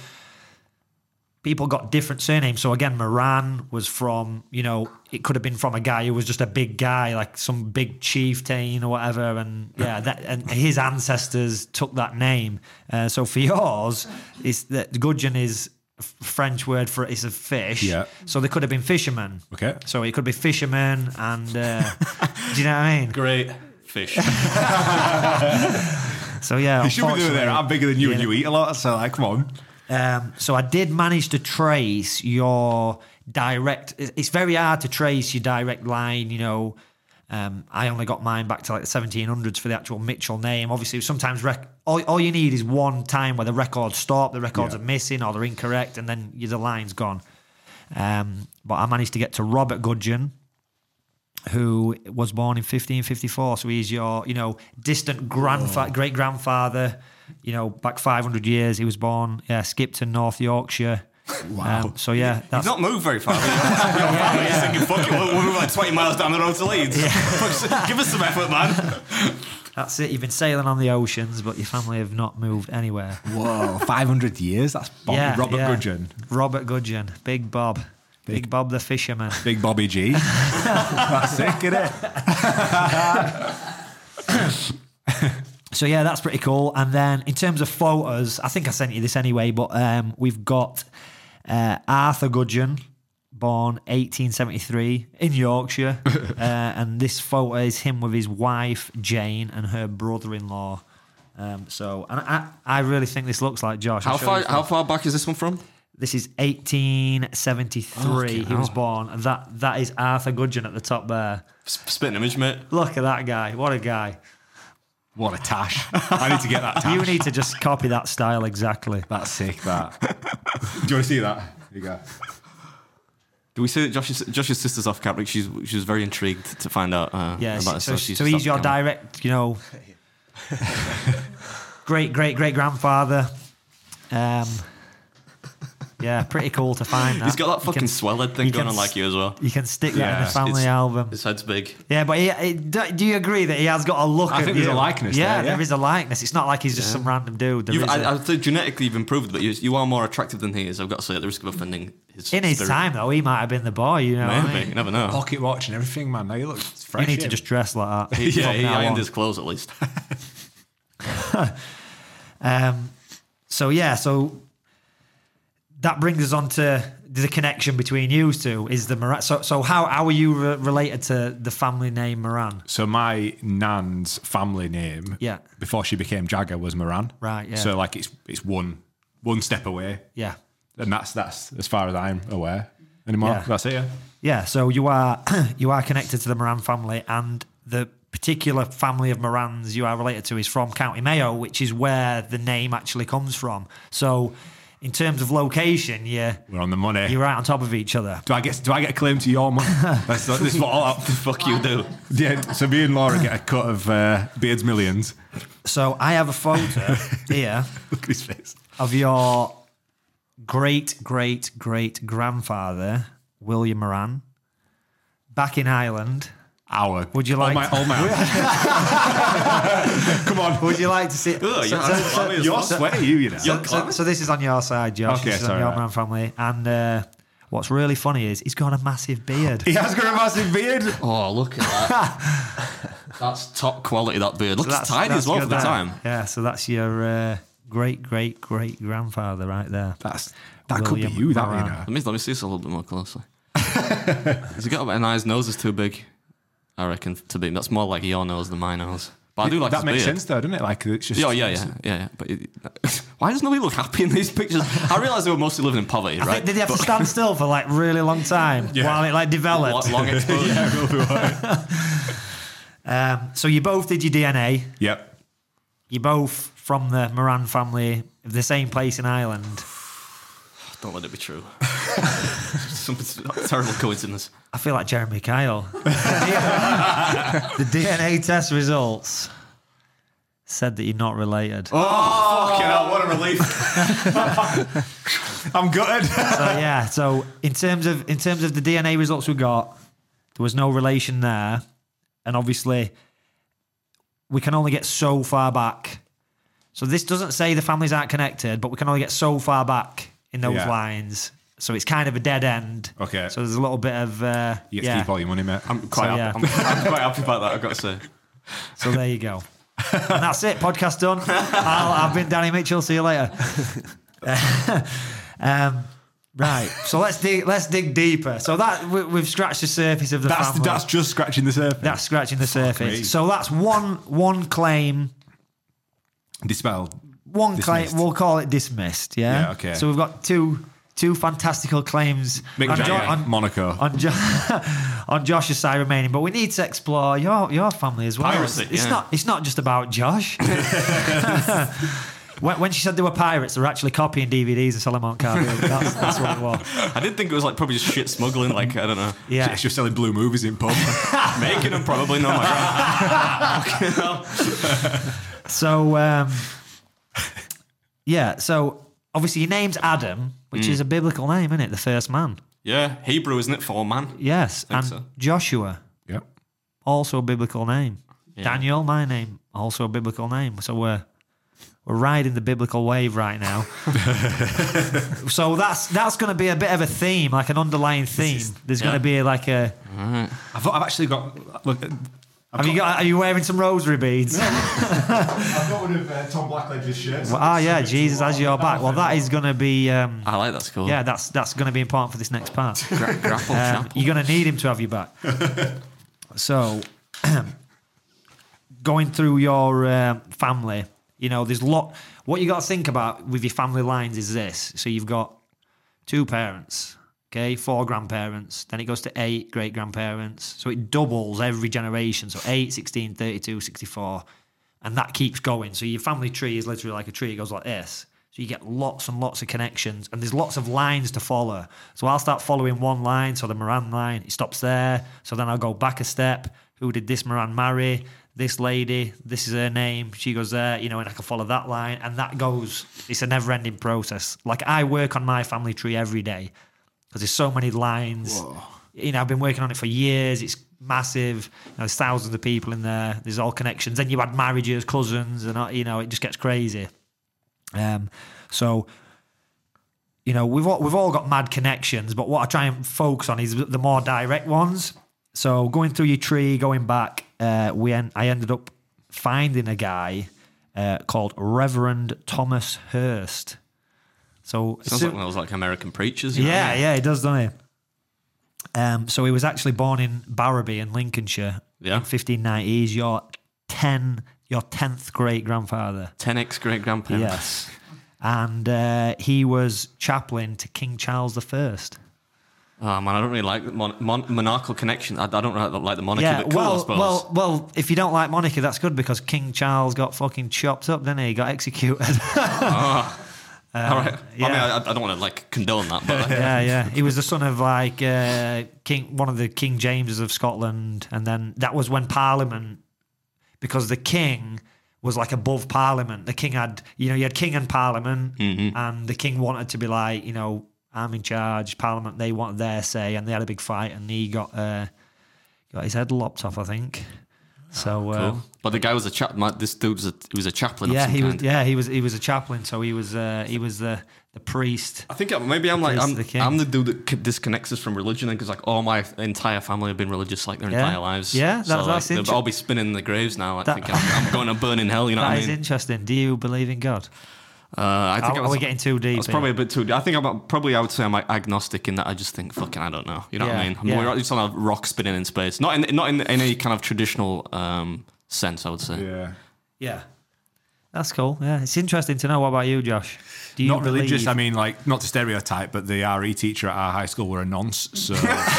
people got different surnames. So again, Moran was from you know it could have been from a guy who was just a big guy like some big chieftain or whatever, and yeah, that and his ancestors took that name. Uh, so for yours, it's that Gudgeon is a French word for it's a fish. Yeah. So they could have been fishermen. Okay. So it could be fishermen and uh, do you know what I mean? Great fish. So yeah, You should be doing there. unfortunately- I'm bigger than you and Yeah. you eat a lot. So, like, come on. Um, so I did manage to trace your direct. It's very hard to trace your direct line. You know, um, I only got mine back to like the seventeen hundreds for the actual Mitchell name. Obviously, sometimes rec- all, all you need is one time where the records stop, the records Yeah. are missing or they're incorrect, and then you, the line's gone. Um, but I managed to get to Robert Gudgeon, who was born in fifteen fifty-four. So he's your, you know, distant grandfa- great grandfather. You know, back five hundred years, he was born. Yeah, Skipton, North Yorkshire. Wow. Um, so yeah, You've that's not moved very far. have you? Your family is thinking, fuck it, we'll, we'll move like twenty miles down the road to Leeds. Give us some effort, man. That's it. You've been sailing on the oceans, but your family have not moved anywhere. Whoa, five hundred years? That's Bob, Yeah, Robert yeah. Gudgeon. Robert Gudgeon, Big Bob, Big, Big- Bob the fisherman. Big Bobby G. That's sick, isn't it? So yeah, that's pretty cool. And then in terms of photos, I think I sent you this anyway, but um, we've got uh, Arthur Gudgeon, born eighteen seventy-three in Yorkshire, uh, and this photo is him with his wife Jane and her brother-in-law. Um, so, and I, I really think this looks like Josh. I'll How show far? you this How one. far back is this one from? This is eighteen seventy-three. Okay, he was oh. born, and that that is Arthur Gudgeon at the top there. S- Spitting image, mate. Look at that guy! What a guy! What a tash. I need to get that tash. You need to just copy that style exactly. That's sick, that. Do you want to see that? Here you go. Do we say that Josh's, Josh's sister's off camera? She was, she was very intrigued to find out uh, Yeah, about so, it. so, she's so just he's off your camera. direct, you know, great, great, great grandfather. Um, yeah, pretty cool to find that. He's got that You fucking can- swellhead thing you going can on like you as well. You can stick that in Yeah, the family it's- album. His head's big. Yeah, but he, he, do do you agree that he has got a look I at think there's you? a likeness Yeah, there, yeah. there is a likeness. It's not like he's just some random dude. There You've, is a- I, I think genetically you've improved, but you, you are more attractive than he is. I've got to say, at the risk of offending his in his spirit. time, though, he might have been the boy, you know what I Maybe, mean? you never know. Pocket watch and everything, man. Now you look You fresh. need to in. just dress like that. yeah, from he now ironed on. his clothes at least. Um, so yeah, so that brings us on to the connection between you two. Is the Moran? So, so how how are you re- related to the family name Moran? So my nan's family name, Yeah. before she became Jagger, was Moran. Right, yeah. So like it's it's one one step away, Yeah, and that's that's as far as I'm aware anymore. Yeah. That's it. Yeah. yeah. So you are you are connected to the Moran family, and the particular family of Morans you are related to is from County Mayo, which is where the name actually comes from. So, in terms of location, yeah, We're on the money. you're right on top of each other. do I get do I get a claim to your money? That's, this is what all the fuck you do? Yeah. So me and Laura get a cut of uh, Beard's Millions. So I have a photo here Look at his face. of your great great great grandfather William Moran back in Ireland. Our. Would you all like my, to- all my Come on. Would you like to see? Ugh, so, you're so- so- clammy as You're well. sweaty, you, you know. so- so- so this is on your side, Josh. Okay, this is on sorry, your right. Moran family, and uh, what's really funny is he's got a massive beard. He has got a massive beard. Oh, look at that. That's top quality, that beard. Looks So that's- tidy that's as well good, for the that. time. Yeah, so that's your uh, great great great grandfather right there. That's that William could be you. That Moran. you know. Let me, let me see this a little bit more closely. Has he got a nice nose? Is too big, I reckon, to be. That's more like your nose than my nose. But I do like that his makes beard. sense though, doesn't it? Like it's just Yeah, yeah, yeah, yeah, yeah. But it, why does nobody look happy in these pictures? I realise they were mostly living in poverty, I right? think, did he have to But- stand still for like really long time Yeah. while it like developed? Long, long exposure. yeah, we'll be all right. Um, so you both did your D N A. Yep. You're both from the Moran family of the same place in Ireland. Don't let it be true. Some terrible coincidence. I feel like Jeremy Kyle. The D N A test results said that you're not related. Oh, fucking hell, what a relief. I'm gutted. So yeah, so in terms of in terms of the D N A results we got, there was no relation there, and obviously we can only get so far back. So this doesn't say the families aren't connected, but we can only get so far back in those Yeah. lines. So it's kind of a dead end. Okay. So there's a little bit of uh, You get yeah. to keep all your money, mate. I'm quite, So, happy. yeah. I'm, I'm quite happy about that, I've got to say. So there you go. And that's it. Podcast done. I'll, I've been Danny Mitchell. See you later. um, right. So let's dig. Let's dig deeper. So that we, we've scratched the surface of the That's family. that's just scratching the surface. That's scratching the surface. me. So that's one one claim. Dispelled. One Dismissed. claim. We'll call it dismissed. Yeah. Yeah, okay. So we've got two two fantastical claims Mick on, Jo- Jagger, on, Monaco. on, jo- on Josh's side remaining, but we need to explore your your family as well. Piracy, it's it's yeah. not it's not just about Josh. when, when she said they were pirates, they were actually copying D V Ds and selling them on card. That's, that's what it was. I did think it was like probably just shit smuggling, like, I don't know. Yeah. It's just selling blue movies in pub. Making them probably, no, my God. So um, yeah, so obviously your name's Adam, which Mm. is a biblical name, isn't it? The first man. Yeah, Hebrew, isn't it, for man? Yes, Think and so. Joshua, Yep. also a biblical name. Yeah. Daniel, my name, also a biblical name. So we're we're riding the biblical wave right now. So that's that's going to be a bit of a theme, like an underlying theme. There's yeah. going to be like a. I've, I've actually got. Look, I've Have you got? Are you wearing some rosary beads? I've got one of uh, Tom Blackledge's shirts. Well, ah, yeah, Jesus has your back. Well, that is going to be. Um, I like that school. yeah, that's that's going to be important for this next part. Gra- grapple Um, chapel. you're going to need him to have your back. So, going through your uh, family, you know, there's a lot. What you got to think about with your family lines is this. So you've got two parents, okay, four grandparents, then it goes to eight great grandparents. So it doubles every generation. So eight, sixteen, thirty-two, sixty-four, and that keeps going. So your family tree is literally like a tree. It goes like this. So you get lots and lots of connections, and there's lots of lines to follow. So I'll start following one line, so the Moran line, it stops there. So then I'll go back a step. Who did this Moran marry? This lady, this is her name. She goes there, you know, and I can follow that line, and that goes. It's a never-ending process. Like I work on my family tree every day because there's so many lines. Whoa. You know, I've been working on it for years. It's massive. You know, there's thousands of people in there. There's all connections. Then you add marriages, cousins, and you know, it just gets crazy. Um, so, you know, we've all, we've all got mad connections, but what I try and focus on is the more direct ones. So going through your tree, going back, uh, we en- I ended up finding a guy uh, called Reverend Thomas Hurst. So Sounds so, like one of those like American preachers. You know yeah, what I mean? yeah, it does, doesn't it? Um, so he was actually born in Barrowby in Lincolnshire Yeah. in fifteen ninety. He's your ten, your tenth great grandfather. ten ex great grandparents. Yes. And uh, he was chaplain to King Charles the First. Oh man, I don't really like the mon- mon- monarchical connection. I, I don't really like the monarchy, Yeah, but cool, I well, suppose. well, well. If you don't like monarchy, that's good because King Charles got fucking chopped up, didn't he? He got executed. oh. Uh, All right. yeah. I mean, I, I don't want to like condone that, but yeah, yeah. He was the son of like uh, King, one of the King Jameses of Scotland, and then that was when Parliament, because the King was like above Parliament. The King had, you know, you had King and Parliament, Mm-hmm. and the King wanted to be like, you know, I'm in charge. Parliament, they wanted their say, and they had a big fight, and he got uh, got his head lopped off, I think. So, cool. uh, But the guy was a chap. my- This dude was a, he was a chaplain. yeah, of some he was. kind. Yeah, he was. He was a chaplain, so he was. Uh, he was the the priest. I think maybe I'm like Praise I'm the king. I'm the dude that c- disconnects us from religion, because like all my entire family have been religious like their Yeah. entire lives. Yeah, so that's- like, that's they'll inter- all be spinning in the graves now. Like That- thinking I'm, I'm going to burn in hell. You know That what I is mean? interesting. Do you believe in God? Uh, I think Are- I was, are we getting too deep That's here? probably a bit too. I think I'm probably I would say I'm like agnostic in that I just think fucking I don't know. You know what I Yeah, mean? I'm yeah. more just on a rock spinning in space. Not in not in any kind of traditional um, sense. I would say. Yeah. Yeah, that's cool. Yeah, it's interesting to know. What about you, Josh? Do you Not religious. believe- I mean, like, not to stereotype, but the R E teacher at our high school were a nonce, so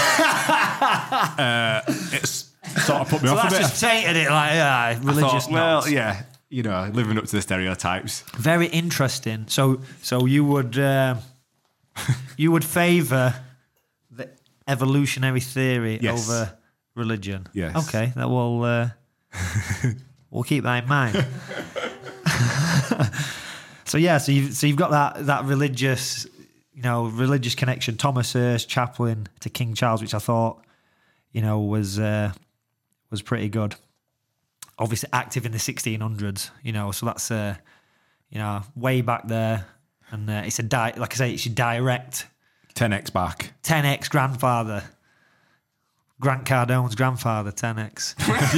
uh, it's sort of put me So off a that's bit. just tainted it like yeah, I religious. thought, well, nonce. yeah, you know, living up to the stereotypes. Very interesting. So, so you would uh, you would favour the evolutionary theory Yes. over religion? Yes. Okay, that will uh, we'll keep that in mind. So yeah, so you've so you've got that that religious, you know, religious connection. Thomas Hurst, chaplain to King Charles, which I thought, you know, was uh, was pretty good. Obviously active in the sixteen hundreds, you know, so that's uh, you know, way back there, and uh, it's a di- like I say, it's your direct ten X back. ten X grandfather. Grant Cardone's grandfather, ten X.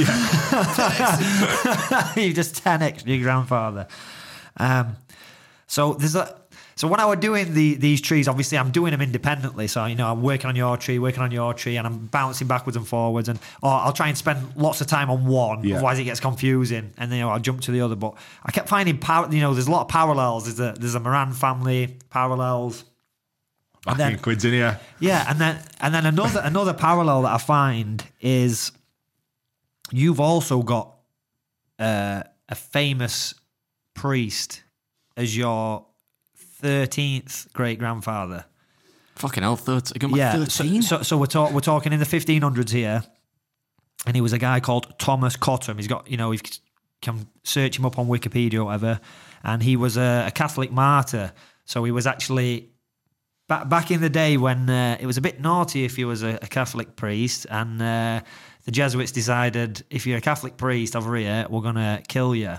You just ten X your grandfather. Um, so there's a so when I was doing the these trees, obviously I'm doing them independently. So you know I'm working on your tree, working on your tree, and I'm bouncing backwards and forwards. And or I'll try and spend lots of time on one, Yeah. otherwise it gets confusing, and then you know, I'll jump to the other. But I kept finding par- you know there's a lot of parallels. There's a there's a Moran family parallels. Back then- in quids in here. Yeah, and then and then another another parallel that I find is you've also got uh, a famous priest as your thirteenth great grandfather. Fucking hell, thirteen. I got my Yeah, so, thirteen. so so we're talk, we're talking in the fifteen hundreds here, and he was a guy called Thomas Cottam. He's got you know you can search him up on Wikipedia or whatever, and he was a, a Catholic martyr. So he was actually. Back, back in the day when uh, it was a bit naughty if you was a, a Catholic priest, and uh, the Jesuits decided, if you're a Catholic priest over here, we're going to kill you.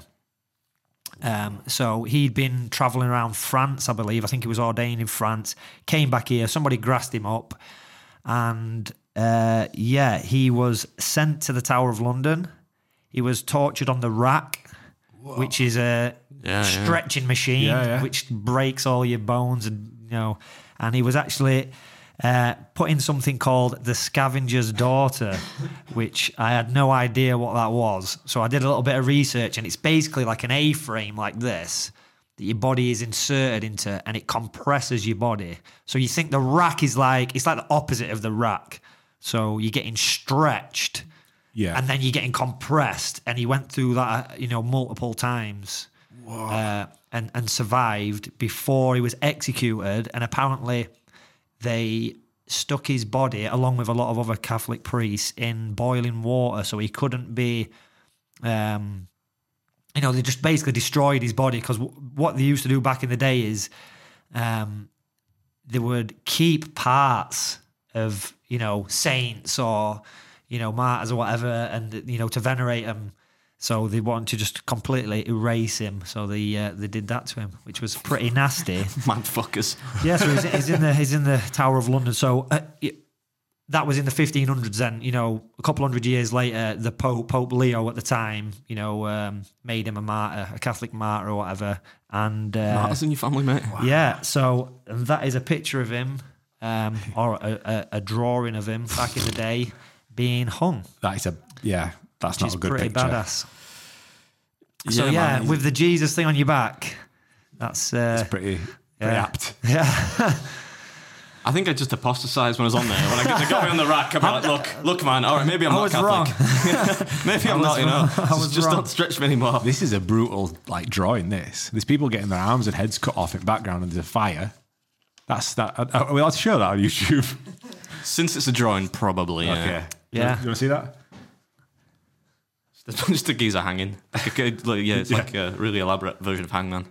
Um, so he'd been travelling around France, I believe. I think he was ordained in France. Came back here. Somebody grassed him up. And, uh, yeah, he was sent to the Tower of London. He was tortured on the rack, Whoa. which is a yeah, stretching yeah. machine, yeah, yeah. which breaks all your bones. And, you know, and he was actually... Uh, put in something called the Scavenger's Daughter, which I had no idea what that was. So I did a little bit of research, and it's basically like an A-frame like this that your body is inserted into, and it compresses your body. So you think the rack is like, it's like the opposite of the rack. So you're getting stretched, yeah, and then you're getting compressed. And he went through that, you know, multiple times, uh, and and survived before he was executed. And apparently, they stuck his body, along with a lot of other Catholic priests, in boiling water, so he couldn't be, um, you know, they just basically destroyed his body, because w- what they used to do back in the day is um, they would keep parts of, you know, saints or, you know, martyrs or whatever, and, you know, to venerate them. So they wanted to just completely erase him. So they uh, they did that to him, which was pretty nasty. Mad fuckers. Yeah, so he's, he's in the he's in the Tower of London. So uh, that was in the fifteen hundreds. Then, you know, a couple hundred years later, the Pope Pope Leo at the time, you know, um, made him a martyr, a Catholic martyr or whatever. And uh, martyrs in your family, mate. Wow. Yeah. So and that is a picture of him, um, or a, a, a drawing of him back in the day being hung. That is a yeah. That's not a good pretty picture. Badass. So yeah, yeah, man, with the Jesus thing on your back, that's uh, it's pretty, pretty yeah. apt. Yeah. I think I just apostatized when I was on there. When I got, they got me on the rack, I'm like, look, look, man. All right, maybe I'm I not was Catholic. maybe I'm not, you know. I was just wrong. don't stretch me anymore. This is a brutal like drawing. This there's people getting their arms and heads cut off in background, and there's a fire. That's that. Are we allowed to show that on YouTube? Since it's a drawing, probably. Yeah. Okay. Yeah. Do you want to see that? Just a geezer hanging. Like a, like, yeah, it's Yeah. like a really elaborate version of Hangman.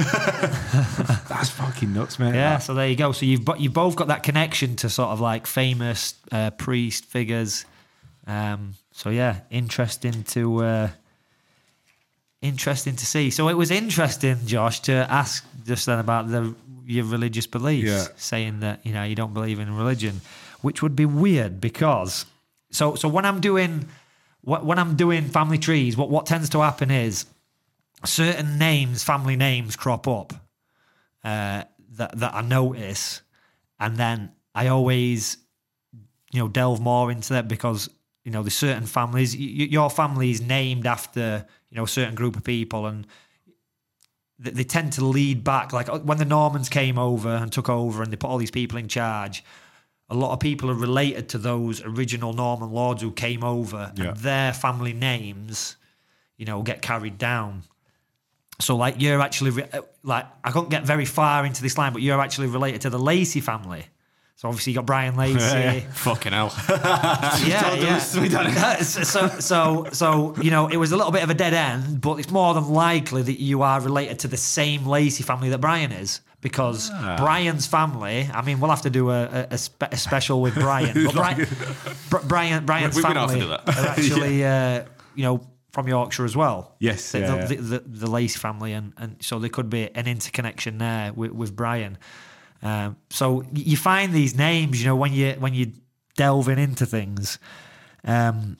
That's fucking nuts, mate. Yeah, so there you go. So you've bo- you've both got that connection to sort of like famous uh, priest figures. Um, so yeah, interesting to uh, interesting to see. So it was interesting, Josh, to ask just then about the your religious beliefs, Yeah. saying that, you know, you don't believe in religion, which would be weird because so so when I'm doing when I'm doing family trees, what what tends to happen is certain names, family names, crop up uh, that that I notice, and then I always, you know, delve more into that because, you know, there's certain families. Y- your family is named after, you know, a certain group of people, and they, they tend to lead back. Like when the Normans came over and took over, and they put all these people in charge. A lot of people are related to those original Norman lords who came over, Yeah. and their family names, you know, get carried down. So, like, you're actually, re- like, I can't get very far into this line, but you're actually related to the Lacey family. So, obviously, you got Brian Lacey. Fucking hell. yeah, Don't do yeah. this to me, Danny. so, so, so, you know, it was a little bit of a dead end, but it's more than likely that you are related to the same Lacey family that Brian is. Because Ah. Brian's family, I mean, we'll have to do a, a, a, spe- a special with Brian. But Brian, Br- Brian, Brian's We- we don't have family to do that. are actually, uh, you know, from Yorkshire as well. Yes, the, yeah, the, yeah. The, the, the Lacey family, and, and so there could be an interconnection there with, with Brian. Um, so you find these names, you know, when you when you delving into things. Um,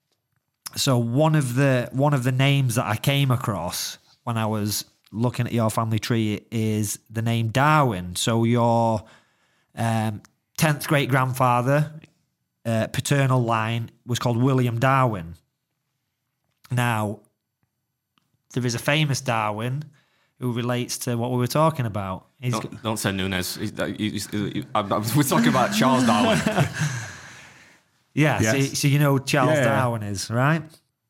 so one of the one of the names that I came across when I was looking at your family tree is the name Darwin. So your um, tenth great grandfather, uh, paternal line, was called William Darwin. Now, there is a famous Darwin who relates to what we were talking about. He's Don't, don't say Nunes. He's, he's, he's, I'm- I'm- we're talking about Charles Darwin. Yeah, Yes. so, so you know who Charles Yeah, yeah. Darwin is, right?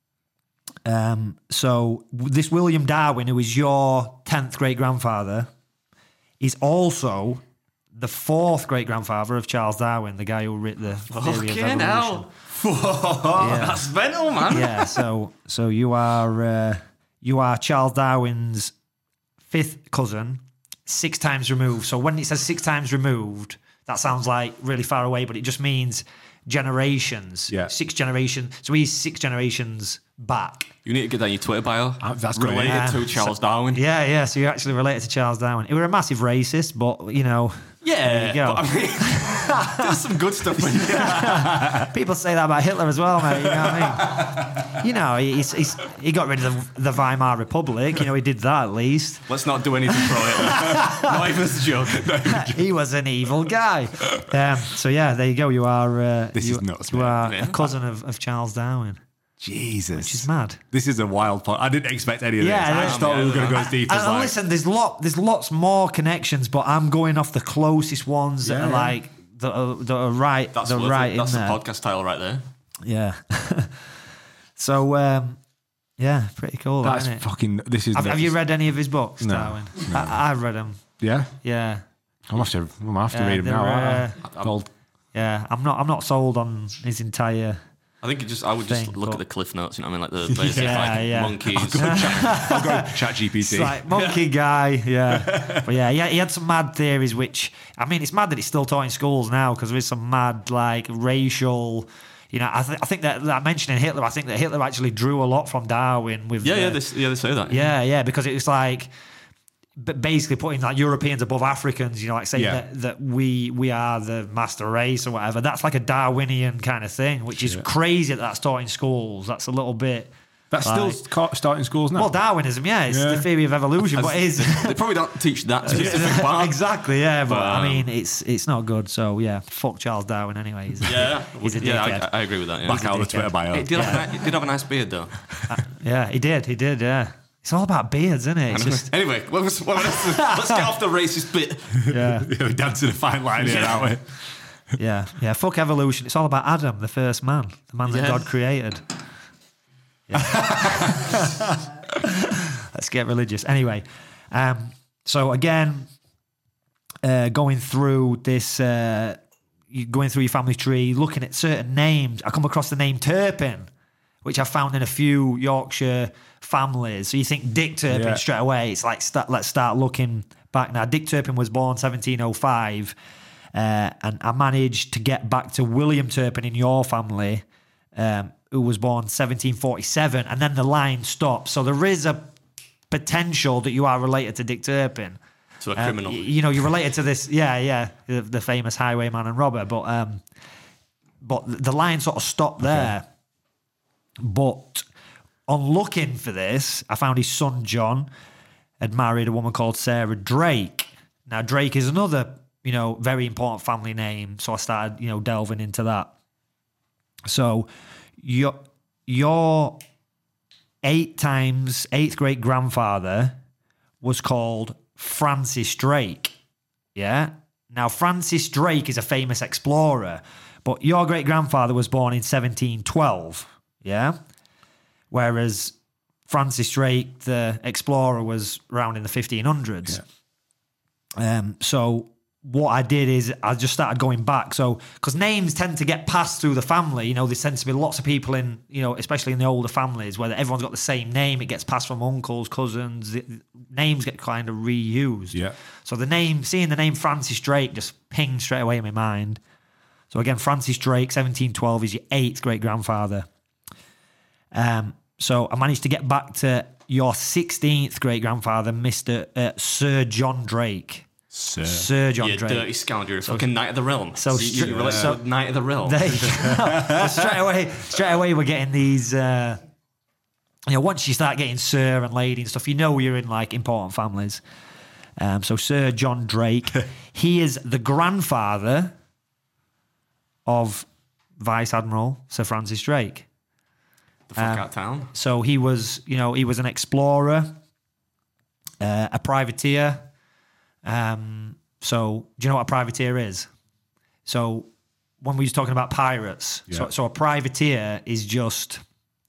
Um, so this William Darwin, who is your tenth great grandfather, is also the fourth great grandfather of Charles Darwin, the guy who wrote the theory of Fucking evolution. hell. Yeah. That's mental, man. Yeah, so so you are uh, you are Charles Darwin's fifth cousin, six times removed. So when it says six times removed, that sounds like really far away, but it just means generations. Yeah. Six generations. So he's six generations back. You need to get that in your Twitter bio. Uh, that's great. related Yeah. to Charles Darwin. Yeah, yeah. So you're actually related to Charles Darwin. He was a massive racist, but you know, Yeah, there you go. but I mean, there's some good stuff in there. People say that about Hitler as well, mate. You know what I mean? You know, he's, he's, he got rid of the, the Weimar Republic. You know, he did that at least. Let's not do anything pro Hitler. Not even as a joke. He was an evil guy. Um, so yeah, there you go. You are uh, This you, is nuts, You mate. are Yeah. a cousin of, of Charles Darwin, Jesus. which is mad. This is a wild point. I didn't expect any of Yeah, this. I yeah. just thought we were going to go as deep And, as and like... listen, there's lot, there's lots more connections, but I'm going off the closest ones that Yeah, are yeah. like that are, that are right. That's they're worth right it. That's in the there. podcast title right there. Yeah. So um, yeah, pretty cool. That's isn't it? fucking... This is Have, have nuts. you read any of his books, No, Darwin? I, I've read them. Yeah? Yeah, I'm have to, I'm gonna have to Yeah, read them they're, now. uh, aren't I? Called... yeah. I'm not. I'm not sold on his entire. I think it just I would just Thing, look but- at the cliff notes, you know what I mean? Like the basic Yeah, like yeah. monkeys. I'll go chat G P It's T. like monkey guy, yeah. But yeah, yeah, he had some mad theories, which I mean, it's mad that it's still taught in schools now because there is some mad like racial. You know, I, th- I think that, that mentioning Hitler, I think that Hitler actually drew a lot from Darwin with. Yeah, the, yeah, they, s- yeah, they say that. yeah, yeah, because it was like. But basically putting like Europeans above Africans, you know, like saying Yeah. that, that we we are the master race or whatever. That's like a Darwinian kind of thing, which is crazy that that's taught in schools. That's a little bit. That's like- still ca- starting schools now. Well, Darwinism, yeah, it's Yeah. the theory of evolution, but it is They probably don't teach that specific part. exactly, yeah. But I um, mean, it's it's not good. So yeah, fuck Charles Darwin, anyway. He's, Yeah, he's a yeah, dickhead. I, I agree with that. Yeah. Back out of the dickhead. Twitter bio. He did, have a, ni- he did have a nice beard though. Yeah, he did, he did. Yeah, it's all about beards, isn't it? It's just Anyway, let's, let's, let's get off the racist bit. yeah, We're dancing a fine line here, aren't we? yeah, yeah. Fuck evolution. It's all about Adam, the first man, the man that Yeah. God created. Yeah. Let's get religious. Anyway, um, so again, uh, going through this, uh, you going through your family tree, looking at certain names. I come across the name Turpin, which I found in a few Yorkshire families. So you think Dick Turpin Yeah. straight away. It's like, start, let's start looking back now. Dick Turpin was born seventeen oh five, uh, and I managed to get back to William Turpin in your family, um, who was born seventeen forty-seven, and then the line stops. So there is a potential that you are related to Dick Turpin. To a Um, criminal. y- you know, you're related to this, yeah, yeah, the, the famous highwayman and robber. But um, but the line sort of stopped there. But on looking for this, I found his son John had married a woman called Sarah Drake. Now Drake is another, you know, very important family name. So I started, you know, delving into that. So your your eight times eighth great grandfather was called Francis Drake. Yeah. Now, Francis Drake is a famous explorer, but your great grandfather was born in seventeen twelve. Yeah. Whereas Francis Drake, the explorer, was around in the fifteen hundreds. Um, so what I did is I just started going back. So, because names tend to get passed through the family, you know, there tends to be lots of people in, you know, especially in the older families where everyone's got the same name. It gets passed from uncles, cousins. The, names get kind of reused. Yeah. So the name, seeing the name Francis Drake just pinged straight away in my mind. So again, Francis Drake, seventeen twelve, is your eighth great grandfather. Um, so I managed to get back to your sixteenth great grandfather, Mister Uh, Sir John Drake. Sir. Sir John You Drake. dirty scoundrel. You're a fucking Knight of the Realm. so you, you stri- relate so- to Knight of the Realm. There you go. So straight away, straight away, we're getting these. Uh, you know, once you start getting Sir and Lady and stuff, you know you're in like important families. Um, so Sir John Drake, he is the grandfather of Vice Admiral Sir Francis Drake. the fuck out town. So he was, you know, he was an explorer, uh, a privateer. Um, so do you know what a privateer is? So when we was talking about pirates, so, Yeah. so a privateer is just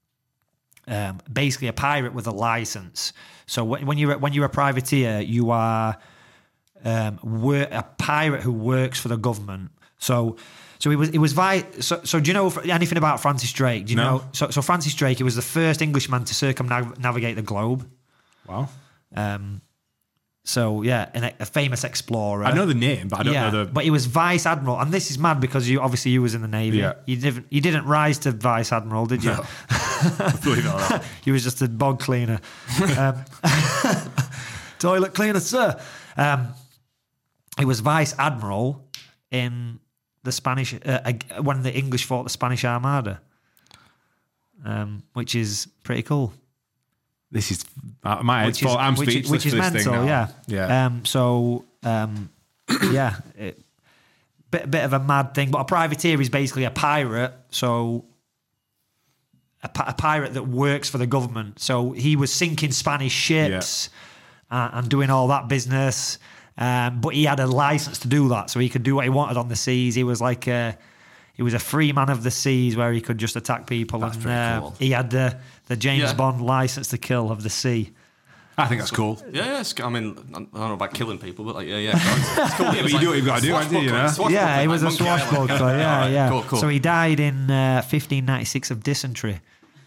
um, basically a pirate with a license. So when, when you're when you're a privateer, you are um, wor- a pirate who works for the government. So. So he was. It was vi- so, so do you know anything about Francis Drake? Do you No. know? So, so Francis Drake, he was the first Englishman to circumnavigate the globe. Wow. Um, So yeah, an, a famous explorer. I know the name, but I don't yeah, know the. but he was vice admiral, and this is mad because you obviously you was in the navy. Yeah. You didn't you didn't rise to vice admiral, did you? No. Believe it or not. You was just a bog cleaner, um, toilet cleaner, sir. Um, he was vice admiral in the Spanish uh, ag- when the English fought the Spanish Armada, um, which is pretty cool. This is uh, my head's Which is, full. I'm which, speechless which is for this mental, thing now. yeah. Yeah. Um, so, um, yeah, it, bit bit of a mad thing. But a privateer is basically a pirate. So, a, pi- a pirate that works for the government. So he was sinking Spanish ships uh, and doing all that business. Um, but he had a license to do that, so he could do what he wanted on the seas. He was like a, he was a free man of the seas, where he could just attack people. That's and pretty uh, cool. he had the the James Yeah. Bond license to kill of the sea. I think that's cool. Yeah, yeah. It's, I mean, I don't know about killing people, but like, yeah, yeah. It's, it's cool. Yeah, but you do what you've got to do, haven't you, you know? Yeah, he was a swashbuckler. Yeah, Alright, yeah. Cool, cool. So he died in uh, fifteen ninety-six of dysentery.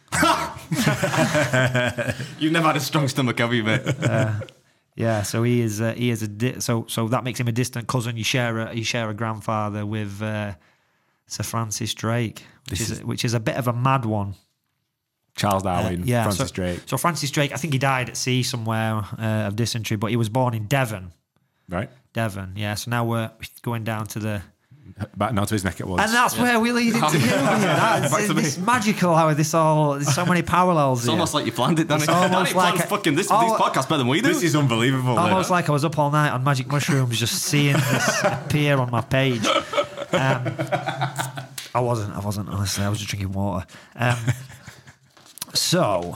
You've never had a strong stomach, have you, mate? Yeah, so he is. Uh, he is a di- so so that makes him a distant cousin. You share a you share a grandfather with uh, Sir Francis Drake, which This is, is- which is a bit of a mad one. Charles Darwin, Uh, yeah, Francis so, Drake. So Francis Drake, I think he died at sea somewhere uh, of dysentery, but he was born in Devon. Right? Devon, yeah. So now we're going down to the. Back now to his neck it was. And that's where we lead into you. That's, Back to me. it's magical how this all. There's so many parallels. It's here. almost like you planned it, Danny. It's almost Danny plans like a- fucking this, Oh, these podcasts better than we do. This is unbelievable. Almost mate. like I was up all night on magic mushrooms, just seeing this appear on my page. Um, I wasn't. I wasn't honestly. I was just drinking water. Um, so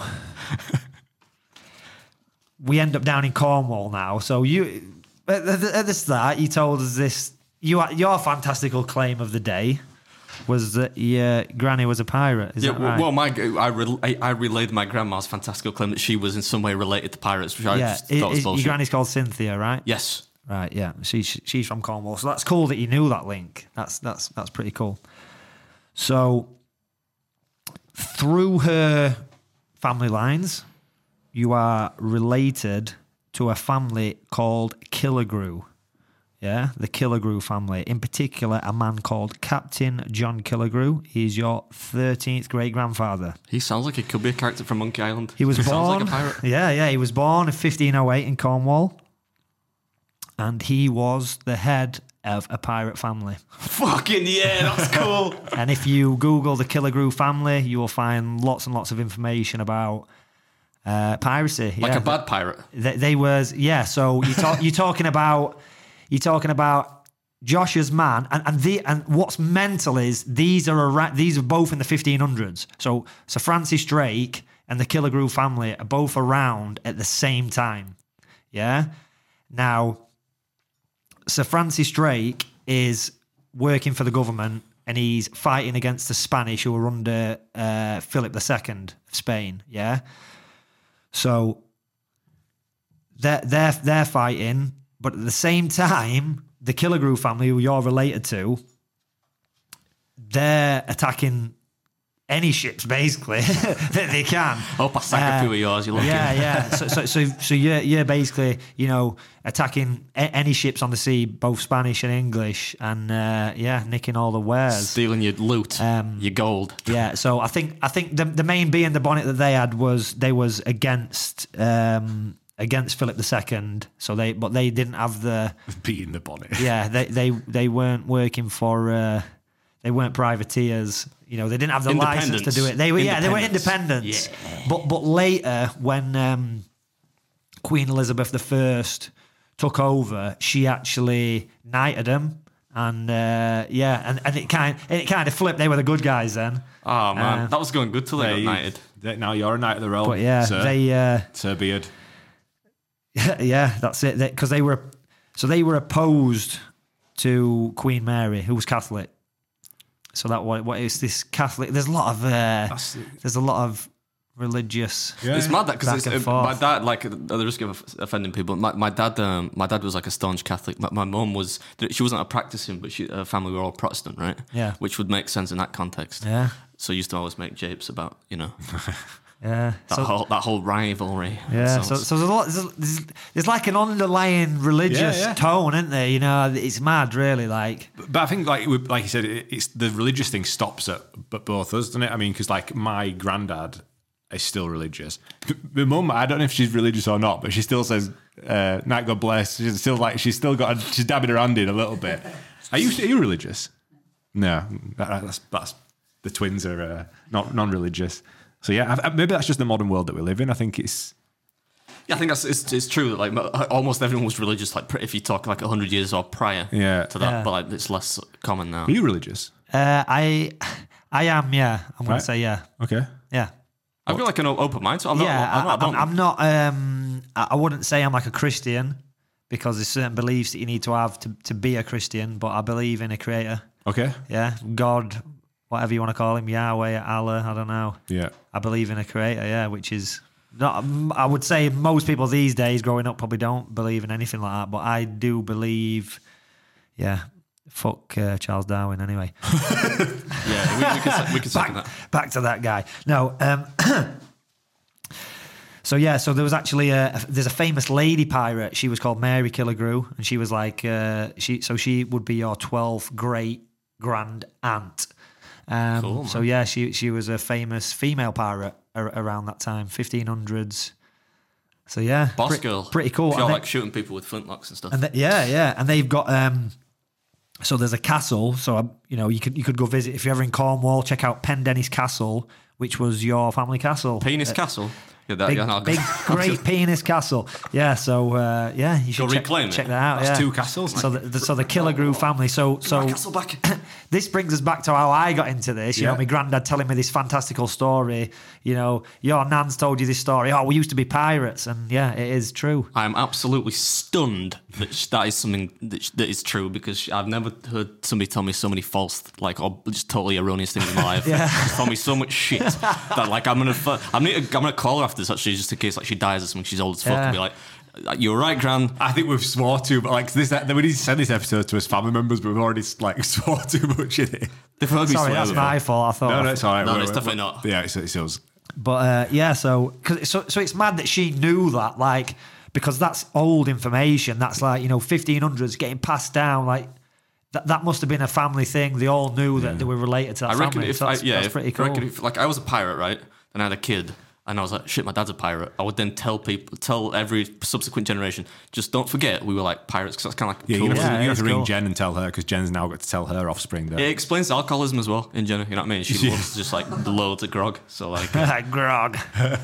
we end up down in Cornwall now. So you at the, at the start, you told us this. You your fantastical claim of the day was that your granny was a pirate. Is Yeah, that right? well, my I, rel- I I relayed my grandma's fantastical claim that she was in some way related to pirates, which I yeah. just thought was Is- your bullshit. granny's called Cynthia, right? Yes. Right, yeah. She's she's from Cornwall. So that's cool that you knew that link. That's that's that's pretty cool. So through her family lines, you are related to a family called Killigrew. Yeah, the Killigrew family. In particular, a man called Captain John Killigrew. He's your thirteenth great grandfather. He sounds like he could be a character from Monkey Island. He was Sounds born. like a pirate. Yeah, yeah. He was born in fifteen oh eight in Cornwall, and he was the head of a pirate family. Fucking yeah, that's cool. And if you Google the Killigrew family, you will find lots and lots of information about uh, piracy. Like yeah. a bad pirate. They, they was yeah. So you talk, you're talking about you're talking about Josh's man, and and the and what's mental is these are ara- these are both in the fifteen hundreds. So Sir Francis Drake and the Killigrew family are both around at the same time. Yeah. Now, Sir Francis Drake is working for the government, and he's fighting against the Spanish who were under uh, Philip the Second of Spain. Yeah. So they're they're they're fighting, but at the same time, the Killigrew family, who you're related to, they're attacking any ships basically that they can. Hope I sack a Uh, few of yours. You lucky. Yeah, yeah. So, so, so, so you're you're basically, you know, attacking a- any ships on the sea, both Spanish and English, and uh, yeah, nicking all the wares. Stealing your loot, Um, your gold. Yeah. So I think I think the the main bee in the bonnet that they had was they was against um, against Philip the Second. So they but they didn't have the Beating the bonnet. yeah they they they weren't working for uh, they weren't privateers. You know, they didn't have the license to do it. They were yeah they were Independence. independents. But but later when um, Queen Elizabeth the First took over, she actually knighted them. And uh, yeah, and, and it kind it kind of flipped. They were the good guys then. Oh man, Uh, that was going good till they got knighted. They- Now you're a knight of the realm. But yeah, sir. they uh, Sir Beard. yeah, that's it. Because they, they were so they were opposed to Queen Mary, who was Catholic. So that what what is this Catholic? There's a lot of uh, there's a lot of religious. Yeah. It's mad that Back because and uh, my forth. dad, like, at the risk of offending people, my, my dad, um, my dad was like a staunch Catholic. My, my mum was, she wasn't a practicing, but she, her family were all Protestant, right? Yeah. Which would make sense in that context. Yeah. So I used to always make japes about, you know, Yeah. That So, whole that whole rivalry. yeah. So, Sounds- so there's a lot. There's, there's, there's like an underlying religious Yeah, yeah. tone, isn't there? You know, it's mad, really. Like, But I think, like we- like you said, it, it's the religious thing stops at but both us, doesn't it? I mean, because like my granddad is still religious. My mum, I don't know if she's religious or not, but she still says, uh, "Night God bless." She's still like she's still got a, she's dabbing her hand in a little bit. Are you are you religious? No, that, that's that's the twins are uh, not non-religious. So yeah, I, maybe that's just the modern world that we live in. I think it's. Yeah, I think that's it's, it's true that like mo- almost everyone was religious. Like if you talk like hundred years or prior Yeah. to that, Yeah. but like it's less common now. Are you religious? uh, I, I am. Yeah, I'm gonna Right. say yeah, Okay. yeah. I've got like an o- open mind, so I'm yeah, not. I'm not, I I, don't- am I'm not. Um, I I wouldn't say I'm like a Christian because there's certain beliefs that you need to have to, to be a Christian. But I believe in a creator. Okay. Yeah, God, whatever you want to call him, Yahweh, Allah. I don't know. Yeah. I believe in a creator. Yeah, which is not. I would say most people these days, growing up, probably don't believe in anything like that. But I do believe. Yeah. Fuck uh, Charles Darwin. Anyway. yeah, we, we can we can second that. Back to that guy. No. Um, so yeah, so there was actually a there's a famous lady pirate. She was called Mary Killigrew, and she was like uh, she. So she would be your twelfth great grand aunt. Um, Cool, so yeah, she she was a famous female pirate ar- around that time, fifteen hundreds. So yeah, Boss pretty, girl, pretty cool. If you're And like they- shooting people with flintlocks and stuff. and th- yeah, yeah, and they've got um, so there's a castle. So um, you know you could you could go visit if you're ever in Cornwall. Check out Pendennis Castle, which was your family castle. Penis Uh, Castle. Yeah, that, Big, yeah, no, big, great penis castle. Yeah, so uh, yeah, you should Go check, reclaim it. check that out. That's yeah. two castles. So the, the so the Killigrew family. So so Castle back. this brings us back to how I got into this. You Yeah. know, my granddad telling me this fantastical story. You know, your nan's told you this story. Oh, we used to be pirates, and yeah, it is true. I'm absolutely stunned that sh- that is something that, sh- that is true because I've never heard somebody tell me so many false, like, or just totally erroneous things in my life. Yeah. She's told me so much shit that, like, I'm gonna, fu- I'm gonna, I'm gonna call her after this actually, just in case, like, she dies or something. She's old as fuck, Yeah. and be like, "You're right, Gran." I think we've swore too, but like this, we need to send this episode to us family members, but we've already like swore too much in it. They've heard me Sorry, swear that's before. my fault. I thought. No, no, it's all right. No, We're- it's we're- definitely not. Yeah, it's, it's us. But uh, yeah, so cause, so so it's mad that she knew that, like, because that's old information. That's like, you know, fifteen hundreds getting passed down. Like that that must have been a family thing. They all knew that they were related to that I reckon family. if so that's, I, yeah, that's if, pretty I cool. reckon if, like I was a pirate, right, and I had a kid, and I was like, shit, my dad's a pirate. I would then tell people, tell every subsequent generation, just don't forget we were like pirates, because that's kind of like Yeah, cool. you have, Yeah, to, you have it's to ring cool. Jen and tell her because Jen's now got to tell her offspring that. It explains alcoholism as well in Jenna. You know what I mean? She Yeah. loves just like loads of grog. So like, uh, Grog,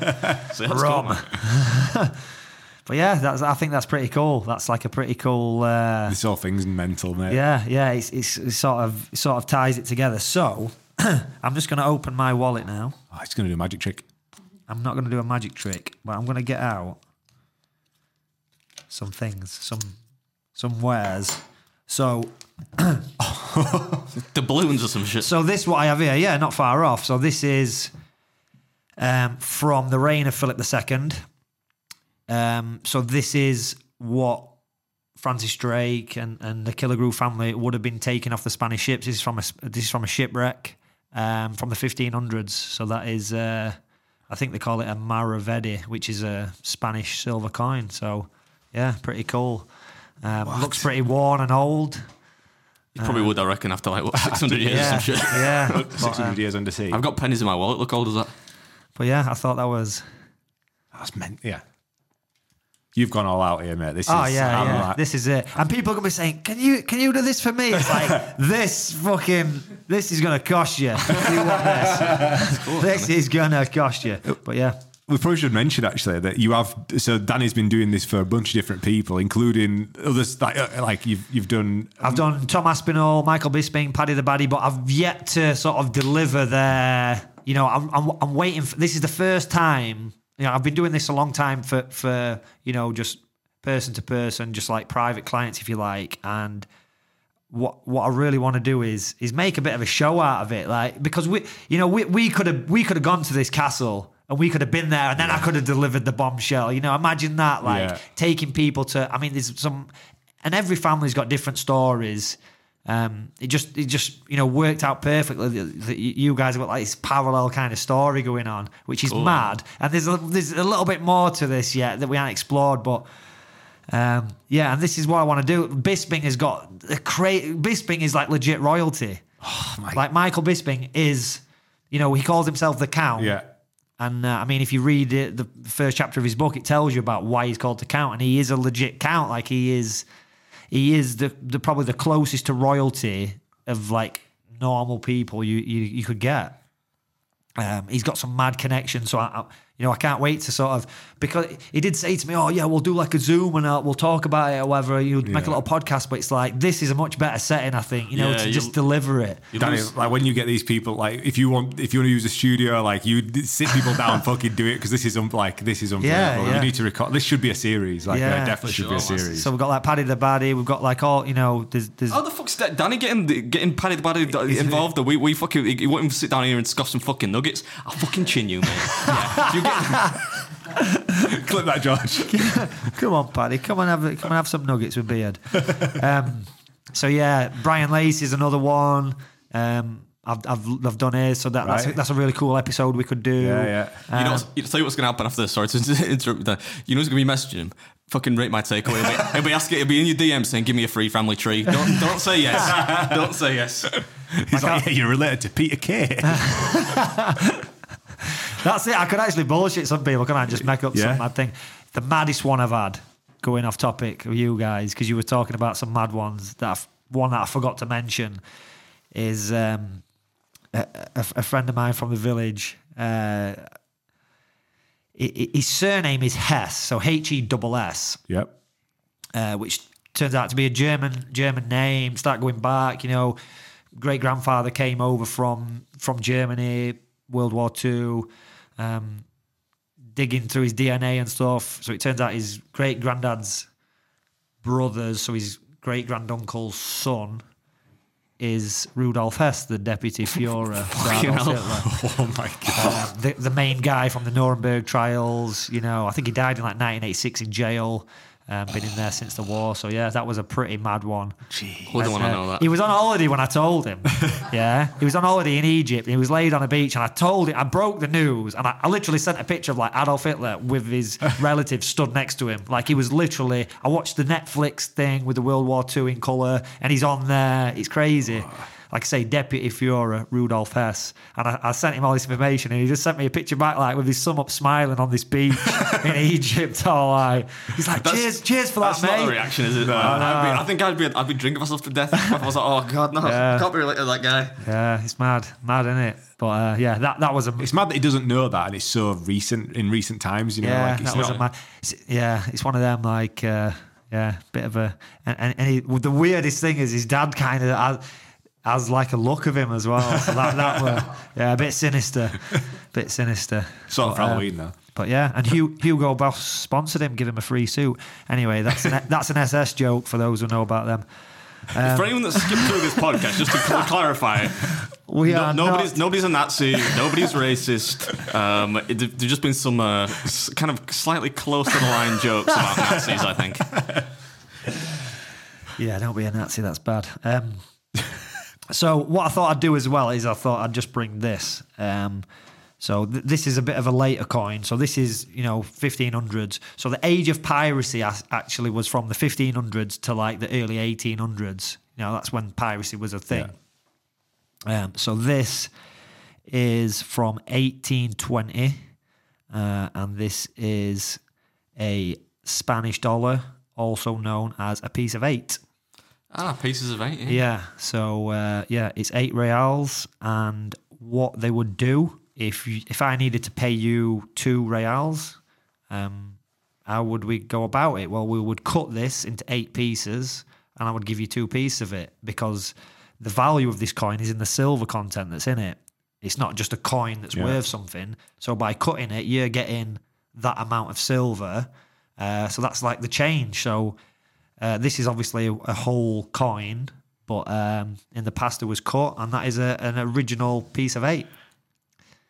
so that's cool, rum. man. But yeah, that's I think that's pretty cool. That's like a pretty cool. Uh, This whole thing's mental, mate. yeah, yeah. It's, it's it sort of it sort of ties it together. So I'm just going to open my wallet now. Oh, it's going to do a magic trick. I'm not going to do a magic trick, but I'm going to get out some things, some some wares. So The balloons or some shit. so this what I have here, yeah, not far off. So this is um, from the reign of Philip the Second. Um, so this is what Francis Drake and, and the Killigrew family would have been taken off the Spanish ships. This is from a this is from a shipwreck um, from the fifteen hundreds. So that is, uh, I think they call it a maravedi, which is a Spanish silver coin. So yeah, pretty cool. Um, looks pretty worn and old. You probably would, I reckon, after like what, six hundred years or Yeah, some shit. yeah. But, six hundred uh, years under sea. I've got pennies in my wallet. Look, how old is that? but yeah, I thought that was. That's meant, yeah. You've gone all out here, mate. This Oh is, yeah, I'm yeah. like- This is it. And people are gonna be saying, "Can you can you do this for me?" It's like this fucking this is gonna cost you. If you want this, this is gonna cost you. But yeah, we probably should mention actually that you have. So Danny's been doing this for a bunch of different people, including others. Like, uh, like you've you've done. I've done Tom Aspinall, Michael Bisping, Paddy the Baddy, but I've yet to sort of deliver their. You know, I'm I'm, I'm waiting for. This is the first time. You know, I've been doing this a long time for for you know just person to person, just like private clients, if you like, and. What what I really want to do is is make a bit of a show out of it, like because we you know we we could have we could have gone to this castle and we could have been there and then I could have delivered the bombshell. You know, imagine that, like Yeah. taking people to. I mean, there's some, and every family's got different stories. Um, it just, it just, you know, worked out perfectly that, that you guys have got like this parallel kind of story going on, which is Cool. mad. And there's a, there's a little bit more to this yet that we haven't explored, but um, yeah. And this is what I want to do. Bisping has got a cra- Bisping is like legit royalty. Oh, my Like Michael Bisping is, you know, he calls himself the Count. Yeah. And uh, I mean, if you read it, the first chapter of his book, it tells you about why he's called the Count, and he is a legit Count. Like he is. He is the, the probably the closest to royalty of like normal people you you, you could get. Um, he's got some mad connections, so I, I, you know I can't wait to sort of, because he did say to me, "Oh yeah, we'll do like a Zoom and uh, we'll talk about it or whatever. You would make a Yeah. little podcast." But it's like this is a much better setting, I think. You know, Yeah, to you- just deliver it. You Danny, lose- like when you get these people, like if you want, if you want to use a studio, like you d- sit people down, fucking do it because this is un- like this is unbelievable. yeah. You need to record. This should be a series. Like, Yeah, yeah, definitely for should be a sure. series. So we've got like Paddy the Baddie. We've got like all you know. There's there's How the fuck's that? Danny getting getting Paddy the Baddy involved? We we fucking he won't even sit down here and scoff some fucking nuggets. I'll fucking chin you, mate. Yeah. You get, Clip that, George. Come on, Paddy. Come on, have come and have some nuggets with Beard. Um, so yeah, Brian Lacey is another one. Um, I've, I've I've done his, so that, that's Right. that's a really cool episode we could do. Yeah, yeah. you know, Um, what's- you tell you what's going to happen after this. Sorry to interrupt. That. You know who's going to be messaging him? Fucking rate my takeaway. He'll be, he'll be asking. He'll be in your D M saying, "Give me a free family tree." Don't don't say yes. Don't say yes. He's like, yeah, you're related to Peter Kay. That's it. I could actually bullshit some people. Can I just make up Yeah. some mad thing? The maddest one I've had, going off topic of you guys, because you were talking about some mad ones. That I've, one that I forgot to mention is um, a, a, a friend of mine from the village. Uh, i- i- his surname is Hess, so H E S S. Yep. Uh, which turns out to be a German German name. Start going back, you know, great grandfather came over from from Germany, World War Two, um, digging through his D N A and stuff. So it turns out his great granddad's brothers, so his great granduncle's son, is Rudolf Hess, the deputy Führer. Fucking Adolf hell. Hitler. Oh my god. Um, the, the main guy from the Nuremberg trials, you know, I think he died in like nineteen eighty-six in jail. Um, been in there since the war, so yeah, that was a pretty mad one. Wouldn't want to Uh, know that. He was on holiday when I told him. Yeah, he was on holiday in Egypt. And he was laid on a beach, and I told him, I broke the news, and I, I literally sent a picture of like Adolf Hitler with his relative stood next to him. Like he was literally. I watched the Netflix thing with the World War Two in colour, and he's on there. It's crazy. Like I say, Deputy Führer Rudolf Hess, and I, I sent him all this information, and he just sent me a picture back, like with his thumb up, smiling on this beach in Egypt. All like, he's like, That's- cheers, cheers for that, That's mate. not a reaction, is it? No, I'd be, I think I'd be I'd be drinking myself to death. If I was like, oh god, no, Yeah. can't be related to that guy. Yeah, it's mad, mad, isn't it? But uh, yeah, that that was a It's mad that he doesn't know that, and it's so recent in recent times. You know, yeah, like it's that was not. a mad. it's- Yeah, it's one of them like uh, yeah, bit of a and and, and he, the weirdest thing is his dad kind of has, has like a look of him as well. So that that were yeah, a bit sinister, bit sinister. Sort of But, uh, Halloween though. But yeah, and Hugh, Hugo Boss sponsored him, give him a free suit. Anyway, that's an that's an S S joke for those who know about them. For anyone that skipped through this podcast, just to cl- clarify, We no, are nobody's not- nobody's a Nazi, nobody's racist. Um, it, there's just been some uh, s- kind of slightly close to the line jokes about Nazis, I think. Yeah, don't be a Nazi. That's bad. Um, so what I thought I'd do as well is I thought I'd just bring this. Um, so th- this is a bit of a later coin. So this is, you know, fifteen hundreds. So the age of piracy as- actually was from the fifteen hundreds to like the early eighteen hundreds. You know, that's when piracy was a thing. Um, so this is from eighteen twenty, uh, and this is a Spanish dollar, also known as a piece of eight. Ah, pieces of eight. Yeah. Yeah, so uh, yeah, it's eight reals, and what they would do if you, if I needed to pay you two reals, um, how would we go about it? Well, we would cut this into eight pieces, and I would give you two pieces of it because the value of this coin is in the silver content that's in it. It's not just a coin that's Yeah. worth something. So by cutting it, you're getting that amount of silver. Uh, so that's like the change. So. Uh, this is obviously a, a whole coin, but um, in the past it was cut, and that is a, an original piece of eight.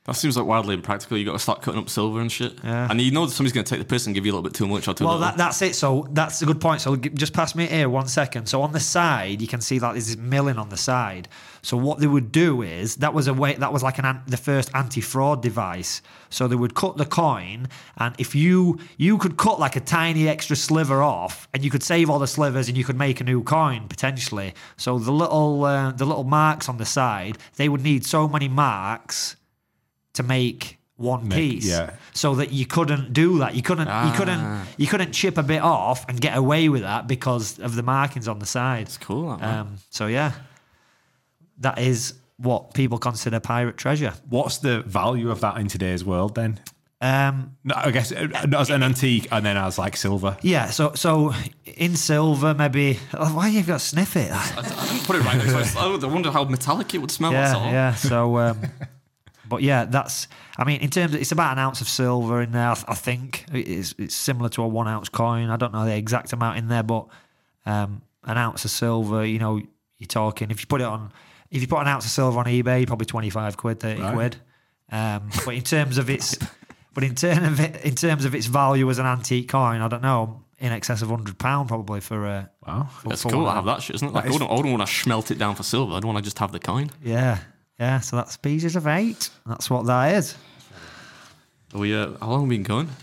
That seems like wildly impractical. You got to start cutting up silver and shit. Yeah. And you know that somebody's going to take the piss and give you a little bit too much or too Well, little. that, that's it. So that's a good point. So g- just pass me here one second. So on the side, you can see like there's this milling on the side. So what they would do is that was a way that was like an an- the first anti-fraud device. So they would cut the coin, and if you you could cut like a tiny extra sliver off, and you could save all the slivers, and you could make a new coin potentially. So the little uh, the little marks on the side, they would need so many marks to make one Make- piece. yeah. So that you couldn't do that. You couldn't you couldn't you couldn't chip a bit off and get away with that because of the markings on the side. It's cool, that, man. Um, so yeah. That is what people consider pirate treasure. What's the value of that in today's world then? Um, No, I guess uh, not as an antique and then as like silver. yeah, so so in silver maybe oh, why you got to sniff it? I, I didn't put it right there. So I, I wonder how metallic it would smell. that's all. Yeah, yeah. So, um, but yeah, that's. I mean, in terms of it's about an ounce of silver in there. I, th- I think it's it's similar to a one ounce coin. I don't know the exact amount in there, but um, an ounce of silver. You know, you're talking if you put it on, if you put an ounce of silver on eBay, probably twenty five quid, thirty Right. quid. Um, but in terms of its, but in terms of it, in terms of its value as an antique coin, I don't know, in excess of hundred pound probably for a. Wow. For, That's for cool. one I of have them. that shit, isn't it? Like, I is- wouldn't, I wouldn't want to smelt it down for silver. I'd want to just have the coin. Yeah, yeah. So that's pieces of eight. That's what that is. Are we, uh, how long have we been going?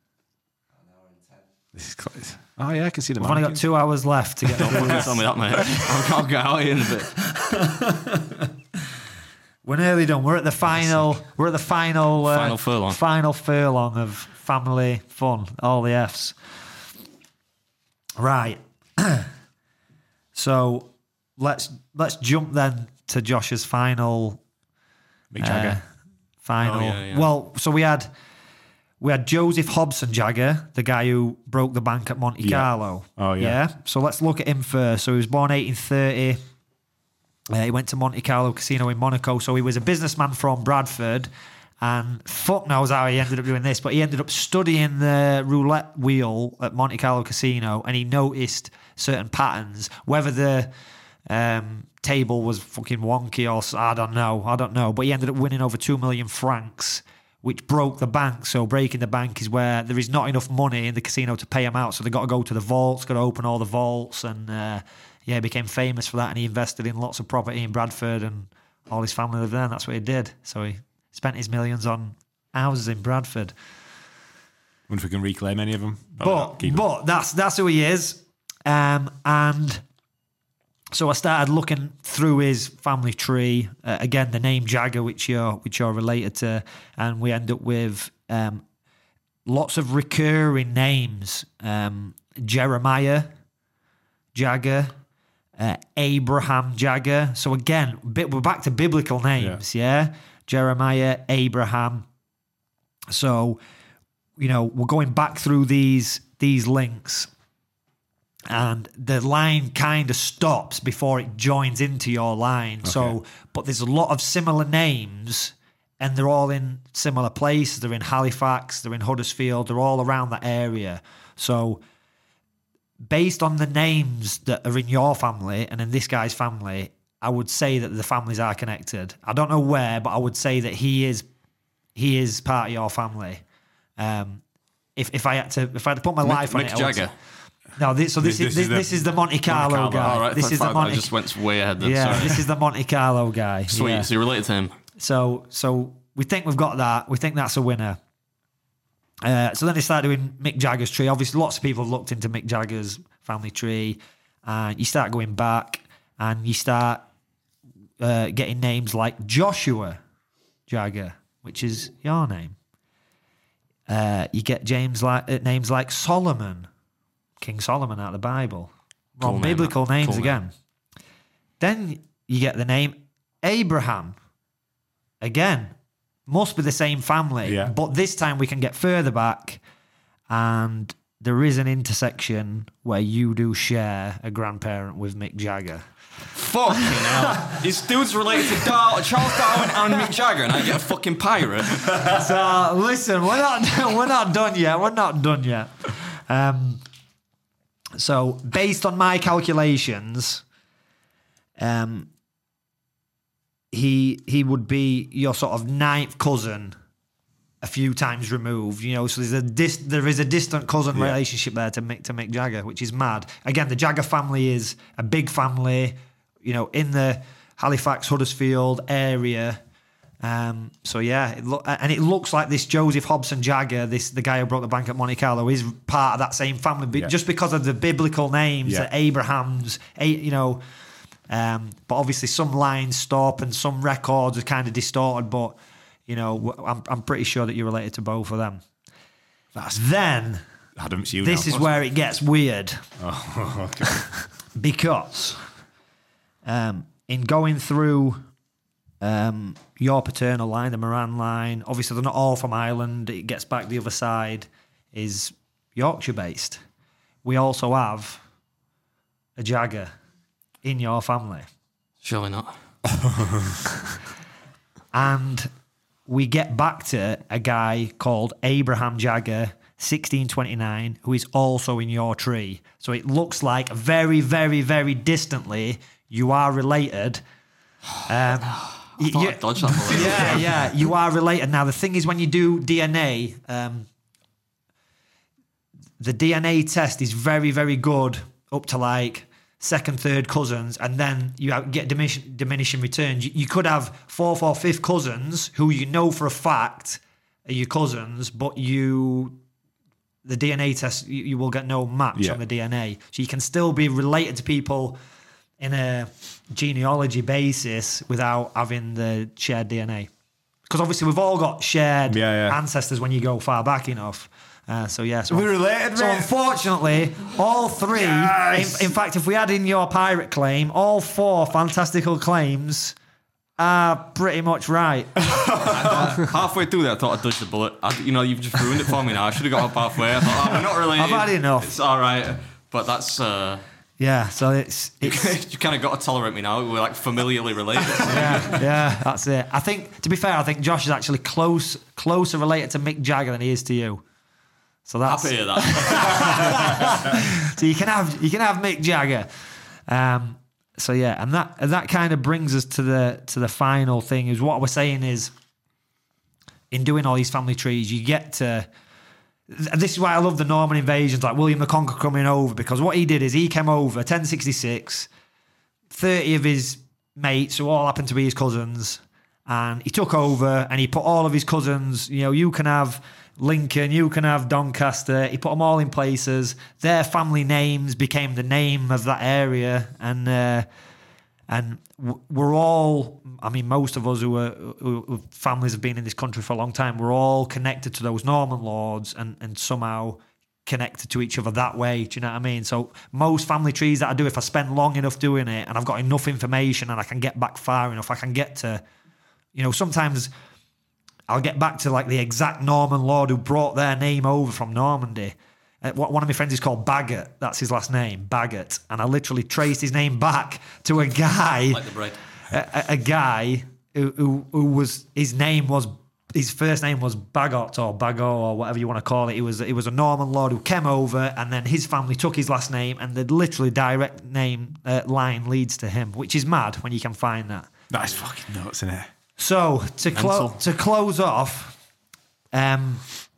This is close. Oh yeah, I can see the We've only got markings. two hours left to get Don't through fucking this. tell me that, mate. I'll, I'll get out of here in a bit. We're nearly done. We're at the final. We're at the final. Uh, Final furlong. Final furlong of family fun. All the Fs. Right. So let's let's jump then to Josh's final. Mick Jagger. uh, final. Oh, yeah, yeah. Well, so we had we had Joseph Hobson Jagger, the guy who broke the bank at Monte Yeah. Carlo. Oh, yeah. So let's look at him first. So he was born eighteen thirty. Uh, he went to Monte Carlo Casino in Monaco. So he was a businessman from Bradford. And fuck knows how he ended up doing this, but he ended up studying the roulette wheel at Monte Carlo Casino, and he noticed certain patterns. Whether the um, table was fucking wonky or s- I don't know, I don't know. But he ended up winning over two million francs, which broke the bank. So breaking the bank is where there is not enough money in the casino to pay him out. So they got to go to the vaults, got to open all the vaults, and uh, yeah, he became famous for that. And he invested in lots of property in Bradford, and all his family lived there. And that's what he did. So he probably spent his millions on houses in Bradford. Wonder if we can reclaim any of them. Probably But not. Keep 'em. but that's that's who he is. Um, and so I started looking through his family tree. Uh, again, the name Jagger, which you're which you're related to, and we end up with um, lots of recurring names: um, Jeremiah Jagger, uh, Abraham Jagger. So again, bit, we're back to biblical names, yeah. Jeremiah, Abraham. So, you know, we're going back through these these links, and the line kind of stops before it joins into your line. So, but there's a lot of similar names, and they're all in similar places. They're in Halifax, they're in Huddersfield, they're all around that area. So, based on the names that are in your family and in this guy's family, I would say that the families are connected. I don't know where, but I would say that he is he is part of your family. Um, if if I had to if I had to put my life on Mick it, I would Jagger. say- no, this, so this, This- is this this, is the- this is the Monte Carlo, Carlo. guy. All right, This is the I Monte. just went way ahead then. yeah, Sorry. this is the Monte Carlo guy. Sweet. Yeah. So you're related to him. So so we think we've got that. We think that's a winner. Uh, so then they start doing Mick Jagger's tree. Obviously, lots of people have looked into Mick Jagger's family tree, and you start going back, and you start uh, getting names like Joshua Jagger, which is your name. Uh, you get James like uh, names like Solomon, King Solomon out of the Bible. Cool Well, name, biblical that. names Cool again. Then you get the name Abraham. Again, must be the same family, Yeah. but this time we can get further back, and there is an intersection where you do share a grandparent with Mick Jagger. Fucking hell. This dude's related to Dar- Charles Darwin and Mick Jagger, and I get a fucking pirate. So listen, we're not we're not done yet. We're not done yet. Um, so based on my calculations, um, he he would be your sort of ninth cousin, a few times removed. You know, so there's a dis- there is a distant cousin Yeah. relationship there to Mick to Mick Jagger, which is mad. Again, the Jagger family is a big family. You know, in the Halifax Huddersfield area. Um, so yeah, it lo- and it looks like this Joseph Hobson Jagger, this the guy who broke the bank at Monte Carlo, is part of that same family, but Yeah. just because of the biblical names, Yeah. the Abrahams, a- you know. Um, but obviously, some lines stop and some records are kind of distorted. But you know, w- I'm I'm pretty sure that you're related to both of them. That's Then Adam's you. this now. is where it gets weird Oh, okay. because um, in going through um, your paternal line, the Moran line, obviously they're not all from Ireland. It gets back the other side, is Yorkshire based. We also have a Jagger in your family. Surely not. And we get back to a guy called Abraham Jagger, sixteen twenty-nine, who is also in your tree. So it looks like very, very, very distantly you are related. Um, I thought you- I dodged that bullet. yeah, yeah, you are related. Now, the thing is, when you do D N A, um, the D N A test is very, very good up to like second, third cousins, and then you have- get diminish, diminishing returns. You, you could have fourth or fifth cousins who you know for a fact are your cousins, but you, the D N A test, you, you will get no match Yeah. on the D N A. So you can still be related to people in a genealogy basis without having the shared D N A. Because obviously we've all got shared Yeah, yeah. ancestors when you go far back enough. Uh, so yeah, so We're related, So mate. unfortunately, all three. Yes. In, in fact, if we add in your pirate claim, all four fantastical claims are pretty much right. Halfway through there, I thought I dodged the bullet. I, you know, you've just ruined it for me now. I should have got up halfway. I thought, oh, we're not related. I've had enough. It's all right. But that's... Uh, Yeah, so it's it's you kind of got to tolerate me now. We're like familiarly related. yeah, yeah, that's it. I think, to be fair, I think Josh is actually close closer related to Mick Jagger than he is to you. So that's Happy to hear that. so you can have you can have Mick Jagger. Um, so yeah, and that and that kind of brings us to the to the final thing. Is what we're saying is, in doing all these family trees, you get to. And this is why I love the Norman invasions, like William the Conqueror coming over, because what he did is he came over ten sixty-six, thirty of his mates who all happened to be his cousins, and he took over and he put all of his cousins, you know, you can have Lincoln, you can have Doncaster, he put them all in places. Their family names became the name of that area, and uh, and w- we're all, I mean, most of us who are who, who families have been in this country for a long time, we're all connected to those Norman lords and, and somehow connected to each other that way. Do you know what I mean? So most family trees that I do, if I spend long enough doing it and I've got enough information and I can get back far enough, I can get to, you know, sometimes I'll get back to like the exact Norman lord who brought their name over from Normandy. Uh, one of my friends is called Baggett. That's his last name, Baggett. And I literally traced his name back to a guy, Like the bread. a, a- a guy who, who who was his name was his first name was Bagot or Bago or whatever you want to call it. He was he was a Norman lord who came over, and then his family took his last name, and the literally direct name uh, line leads to him, which is mad when you can find that. That's fucking nuts, isn't it? So to close Mental. to close off, um,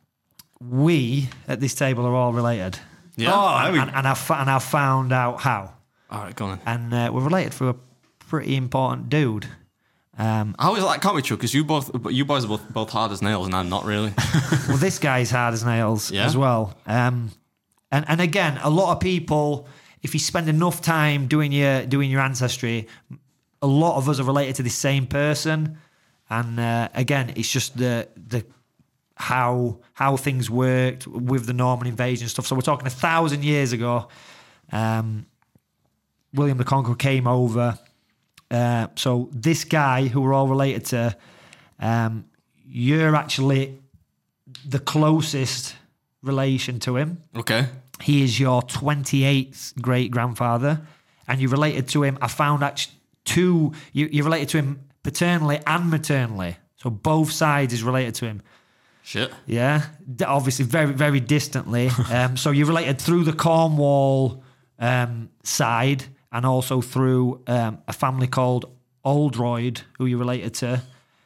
we at this table are all related. Yeah. Oh, and, and, and, I've, and I've found out how. All right, go on. And uh, we're related through a pretty important dude. Um, How is that? Can't be true because you both, you boys are both, both hard as nails, and I'm not really. well, this guy's hard as nails Yeah? as well. Um, and and again, a lot of people, if you spend enough time doing your doing your ancestry, a lot of us are related to the same person. And uh, again, it's just the the how how things worked with the Norman invasion stuff. So we're talking a thousand years ago. Um, William the Conqueror came over. Uh, so this guy who we're all related to, um, you're actually the closest relation to him. Okay. He is your twenty-eighth great grandfather, and you're related to him. I found actually two. You, you're related to him paternally and maternally, so both sides is related to him. Shit. Yeah, D- obviously very very distantly. um, so you're related through the Cornwall um, side, and also through um, a family called Oldroyd, who you're related to,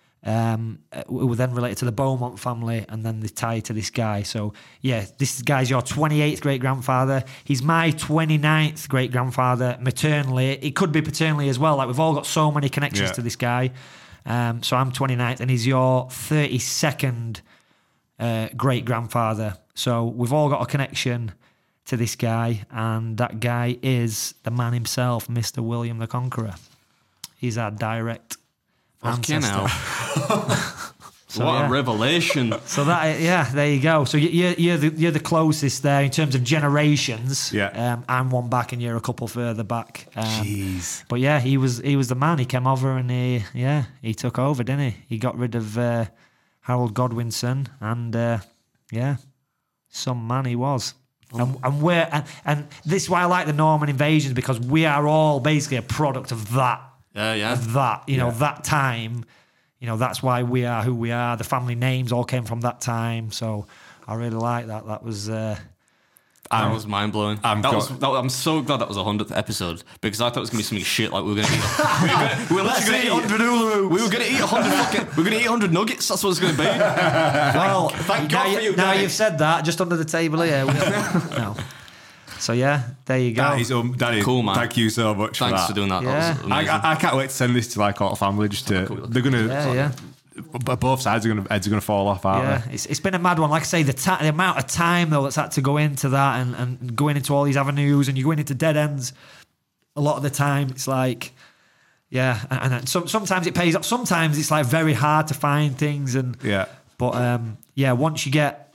um, who were then related to the Beaumont family, and then they tie to this guy. So, yeah, this guy's your twenty-eighth great-grandfather. He's my twenty-ninth great-grandfather maternally. It could be paternally as well. Like, we've all got so many connections Yeah. to this guy. Um, so I'm twenty-ninth, and he's your thirty-second uh, great-grandfather. So we've all got a connection to this guy, and that guy is the man himself, Mister William the Conqueror. He's our direct Fucking ancestor. hell. So, what yeah. a revelation. So that, yeah, there you go. So you- you're you're the, you're the closest there in terms of generations. Yeah. Um, I'm one back, and you're a couple further back. Um, Jeez. But yeah, he was he was the man. He came over and he yeah he took over, didn't he? He got rid of uh, Harold Godwinson, and uh, yeah, some man he was. And, and we're and, and this is why I like the Norman invasions, because we are all basically a product of that. Yeah, yeah. Of that, you know, Yeah. that time. You know, that's why we are who we are. The family names all came from that time. So I really like that. That was. Uh, That was mind blowing. I'm That go- was. That, I'm so glad that was a hundredth episode, because I thought it was gonna be something shit like we were gonna eat. we were, gonna, we were literally gonna eat hundred. We were gonna eat hundred fucking. We were gonna eat hundred nuggets. That's what it's gonna be. Well, Thank now, God you, for you, now Danny. you've said that, just under the table here. no. So yeah, there you go. That is, um, Danny, Cool, man. thank you so much for Thanks that. for doing that. Yeah. That was I, amazing. I, I can't wait to send this to like our family. Just to, cool. they're gonna, Yeah, yeah. b- both sides are gonna heads are gonna fall off, aren't Yeah, they? it's, it's been a mad one. Like I say, the, ta- the amount of time though that's had to go into that, and, and going into all these avenues, and you're going into dead ends. A lot of the time, it's like, yeah, and, and some, sometimes it pays off. Sometimes it's like very hard to find things, and Yeah. But um, yeah, once you get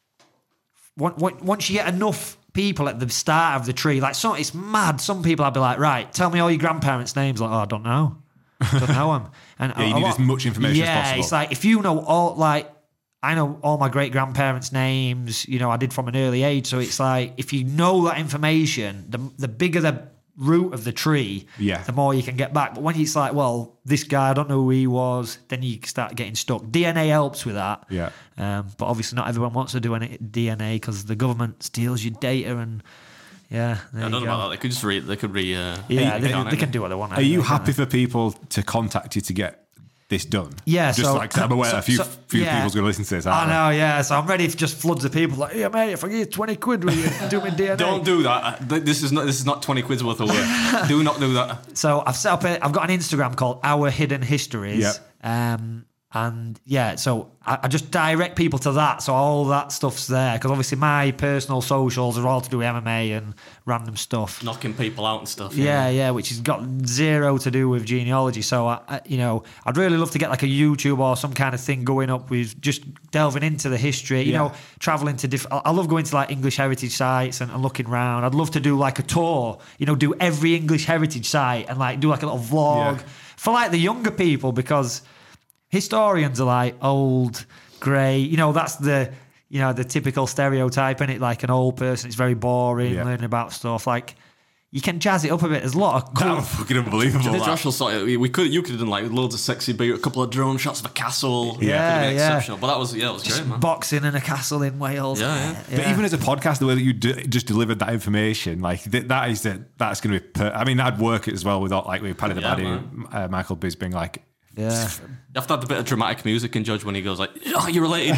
once, once you get enough people at the start of the tree, like so, it's mad. Some people I'd be like, right, tell me all your grandparents' names. Like, oh, I don't know, don't know them. And Yeah, you a need lot- as much information as yeah, possible. it's like if you know all like. I know all my great grandparents' names, you know, I did from an early age. So it's like if you know that information, the the bigger the root of the tree, Yeah. the more you can get back. But when it's like, well, this guy, I don't know who he was, then you start getting stuck. D N A helps with that. Yeah. Um, but obviously, not everyone wants to do any D N A because the government steals your data, and yeah, there I you don't know go. about that. They could just re. They could re. Uh, Yeah, re- they, can't they can do what they want. Are you anyway, can't happy they? for people to contact you to get this done? Yeah, Just so- like 'cause I'm aware so- a few so- few yeah. people's going to listen to this. I Aren't they? know, yeah. So I'm ready for just floods of people like, yeah, mate, if I give you twenty quid, will you do me D N A? Don't do that. Uh, th- This is not. This is not twenty quid's worth of work. Do not do that. So I've set up a, I've got an Instagram called Our Hidden Histories. Yep. Um, and yeah, so I, I just direct people to that. So all that stuff's there. Because obviously my personal socials are all to do with M M A and random stuff. Knocking people out and stuff. Yeah, yeah, which has got zero to do with genealogy. So, I, I, you know, I'd really love to get like a YouTube or some kind of thing going up with just delving into the history, you Yeah. know, traveling to different. I love going to like English heritage sites and, and looking around. I'd love to do like a tour, you know, do every English heritage site and like do like a little vlog Yeah. for like the younger people, because historians are like old, grey, you know, that's the. You know, the typical stereotype, in it, like an old person, it's very boring, Yeah. learning about stuff. Like, you can jazz it up a bit. There's a lot of That cool. was fucking unbelievable. Did that. Josh will sort it. We could. You could have done like loads of sexy, big, a couple of drone shots of a castle. Yeah, Could have been yeah. exceptional. But that was yeah, that was great, man. boxing in a castle in Wales. Yeah, yeah. But even as a podcast, the way that you d- just delivered that information, like th- that is that that's going to be. Per- I mean, that'd work as well with like with Paddy the Yeah, Baddy, uh, Michael Bisping. Like, yeah. You have to have a bit of dramatic music in Judge when he goes like, "Oh, you're related."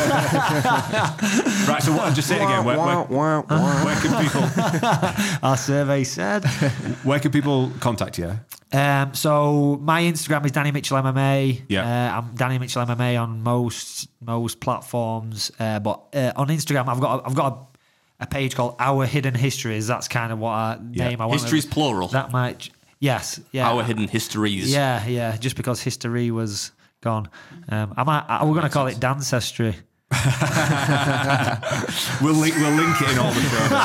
right. So what? Just say it again. Where, where, Wah, wah, wah. where can people? Our survey said. Where can people contact you? Um, so my Instagram is Danny Mitchell M M A. Yeah. Uh, I'm Danny Mitchell M M A on most most platforms. Uh, but uh, on Instagram, I've got a, I've got a, a page called Our Hidden Histories. That's kind of what I Yeah. name I want. History's plural. That might. Yes. Yeah. Our hidden histories. Yeah, yeah. Just because history was gone, um, I might. I, we're going to call it Dancestry. We'll link. We'll link it in all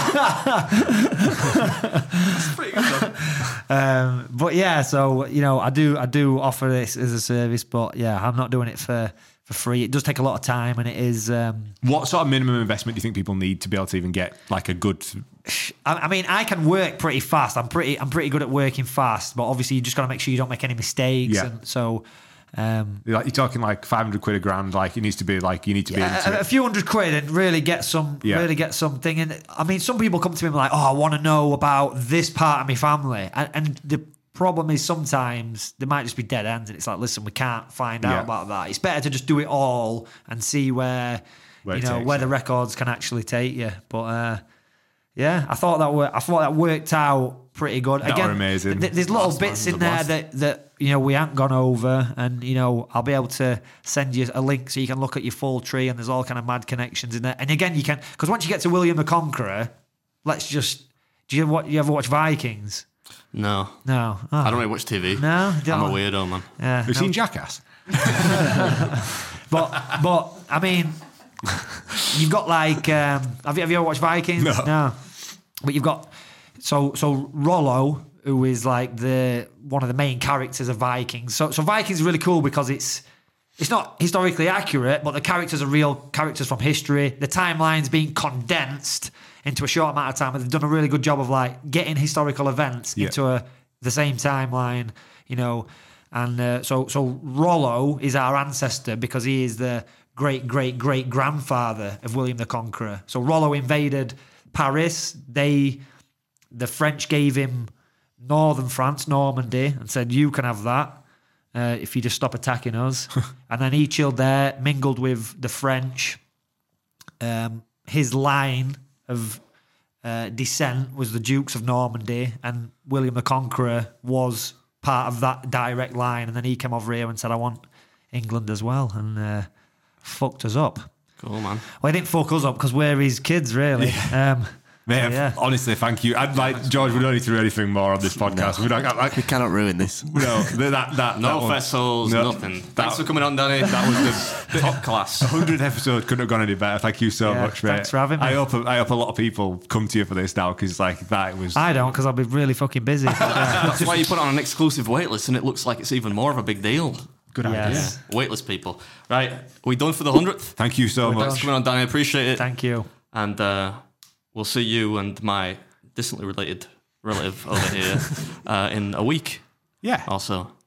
the show. Um, but yeah, so you know, I do I do offer this as a service, but yeah, I'm not doing it for, for free. It does take a lot of time, and it is. Um, What sort of minimum investment do you think people need to be able to even get like a good? I, I mean, I can work pretty fast. I'm pretty I'm pretty good at working fast, but obviously you just got to make sure you don't make any mistakes. Yeah. And so. Um, Like you're talking like five hundred quid a grand. Like it needs to be like you need to be Yeah, into a, a it. few hundred quid and really get some, Yeah. really get something. And I mean, some people come to me and be like, "Oh, I want to know about this part of my family," and, and the problem is sometimes there might just be dead ends, and it's like, listen, we can't find out Yeah. about that. It's better to just do it all and see where, Where you it know takes where you. the records can actually take you. But uh, yeah, I thought that wor- I thought that worked out pretty good. That Again, were amazing. th- there's little Blast, bits man, in the there blast. that that you know we haven't gone over, and you know I'll be able to send you a link so you can look at your full tree, and there's all kind of mad connections in there. And again, you can, because once you get to William the Conqueror, let's just do you what you ever watch Vikings? No. No, oh, I don't really watch T V. No, I'm don't. a weirdo, man. Yeah, Have you no. seen Jackass? But but I mean, you've got like um, have you have you ever watched Vikings? No. But you've got so so Rollo, who is like the one of the main characters of Vikings. So so Vikings is really cool because it's it's not historically accurate, but the characters are real characters from history. The timeline's being condensed into a short amount of time, and they've done a really good job of like getting historical events Yeah. into a the same timeline, you know. And uh, so so Rollo is our ancestor because he is the great great great grandfather of William the Conqueror. So Rollo invaded Paris. They the French gave him northern France, Normandy, and said, you can have that uh, if you just stop attacking us. And then he chilled there, mingled with the French. Um, his line of uh, descent was the Dukes of Normandy, and William the Conqueror was part of that direct line. And then he came over here and said, I want England as well, and uh, fucked us up. Cool, man. Well, he didn't fuck us up because we're his kids, really. Um, Mate, yeah. honestly, thank you. I'd like George. We don't need to do anything more on this podcast. We don't like, We cannot ruin this. no, that that No that one- vessels, no, nothing. that- Thanks for coming on, Danny. That was the top class. hundredth episode couldn't have gone any better. Thank you so Yeah, much, mate. thanks for having me. I hope I hope a lot of people come to you for this now because like that was. I don't, because I'll be really fucking busy. But, yeah. That's why you put it on an exclusive waitlist, and it looks like it's even more of a big deal. Good Yes. idea. Waitlist people. Right, are we done for the hundredth? Thank you so Thanks much. for coming on, Danny. I appreciate it. Thank you. And uh, we'll see you and my distantly related relative over here uh, in a week Yeah. also.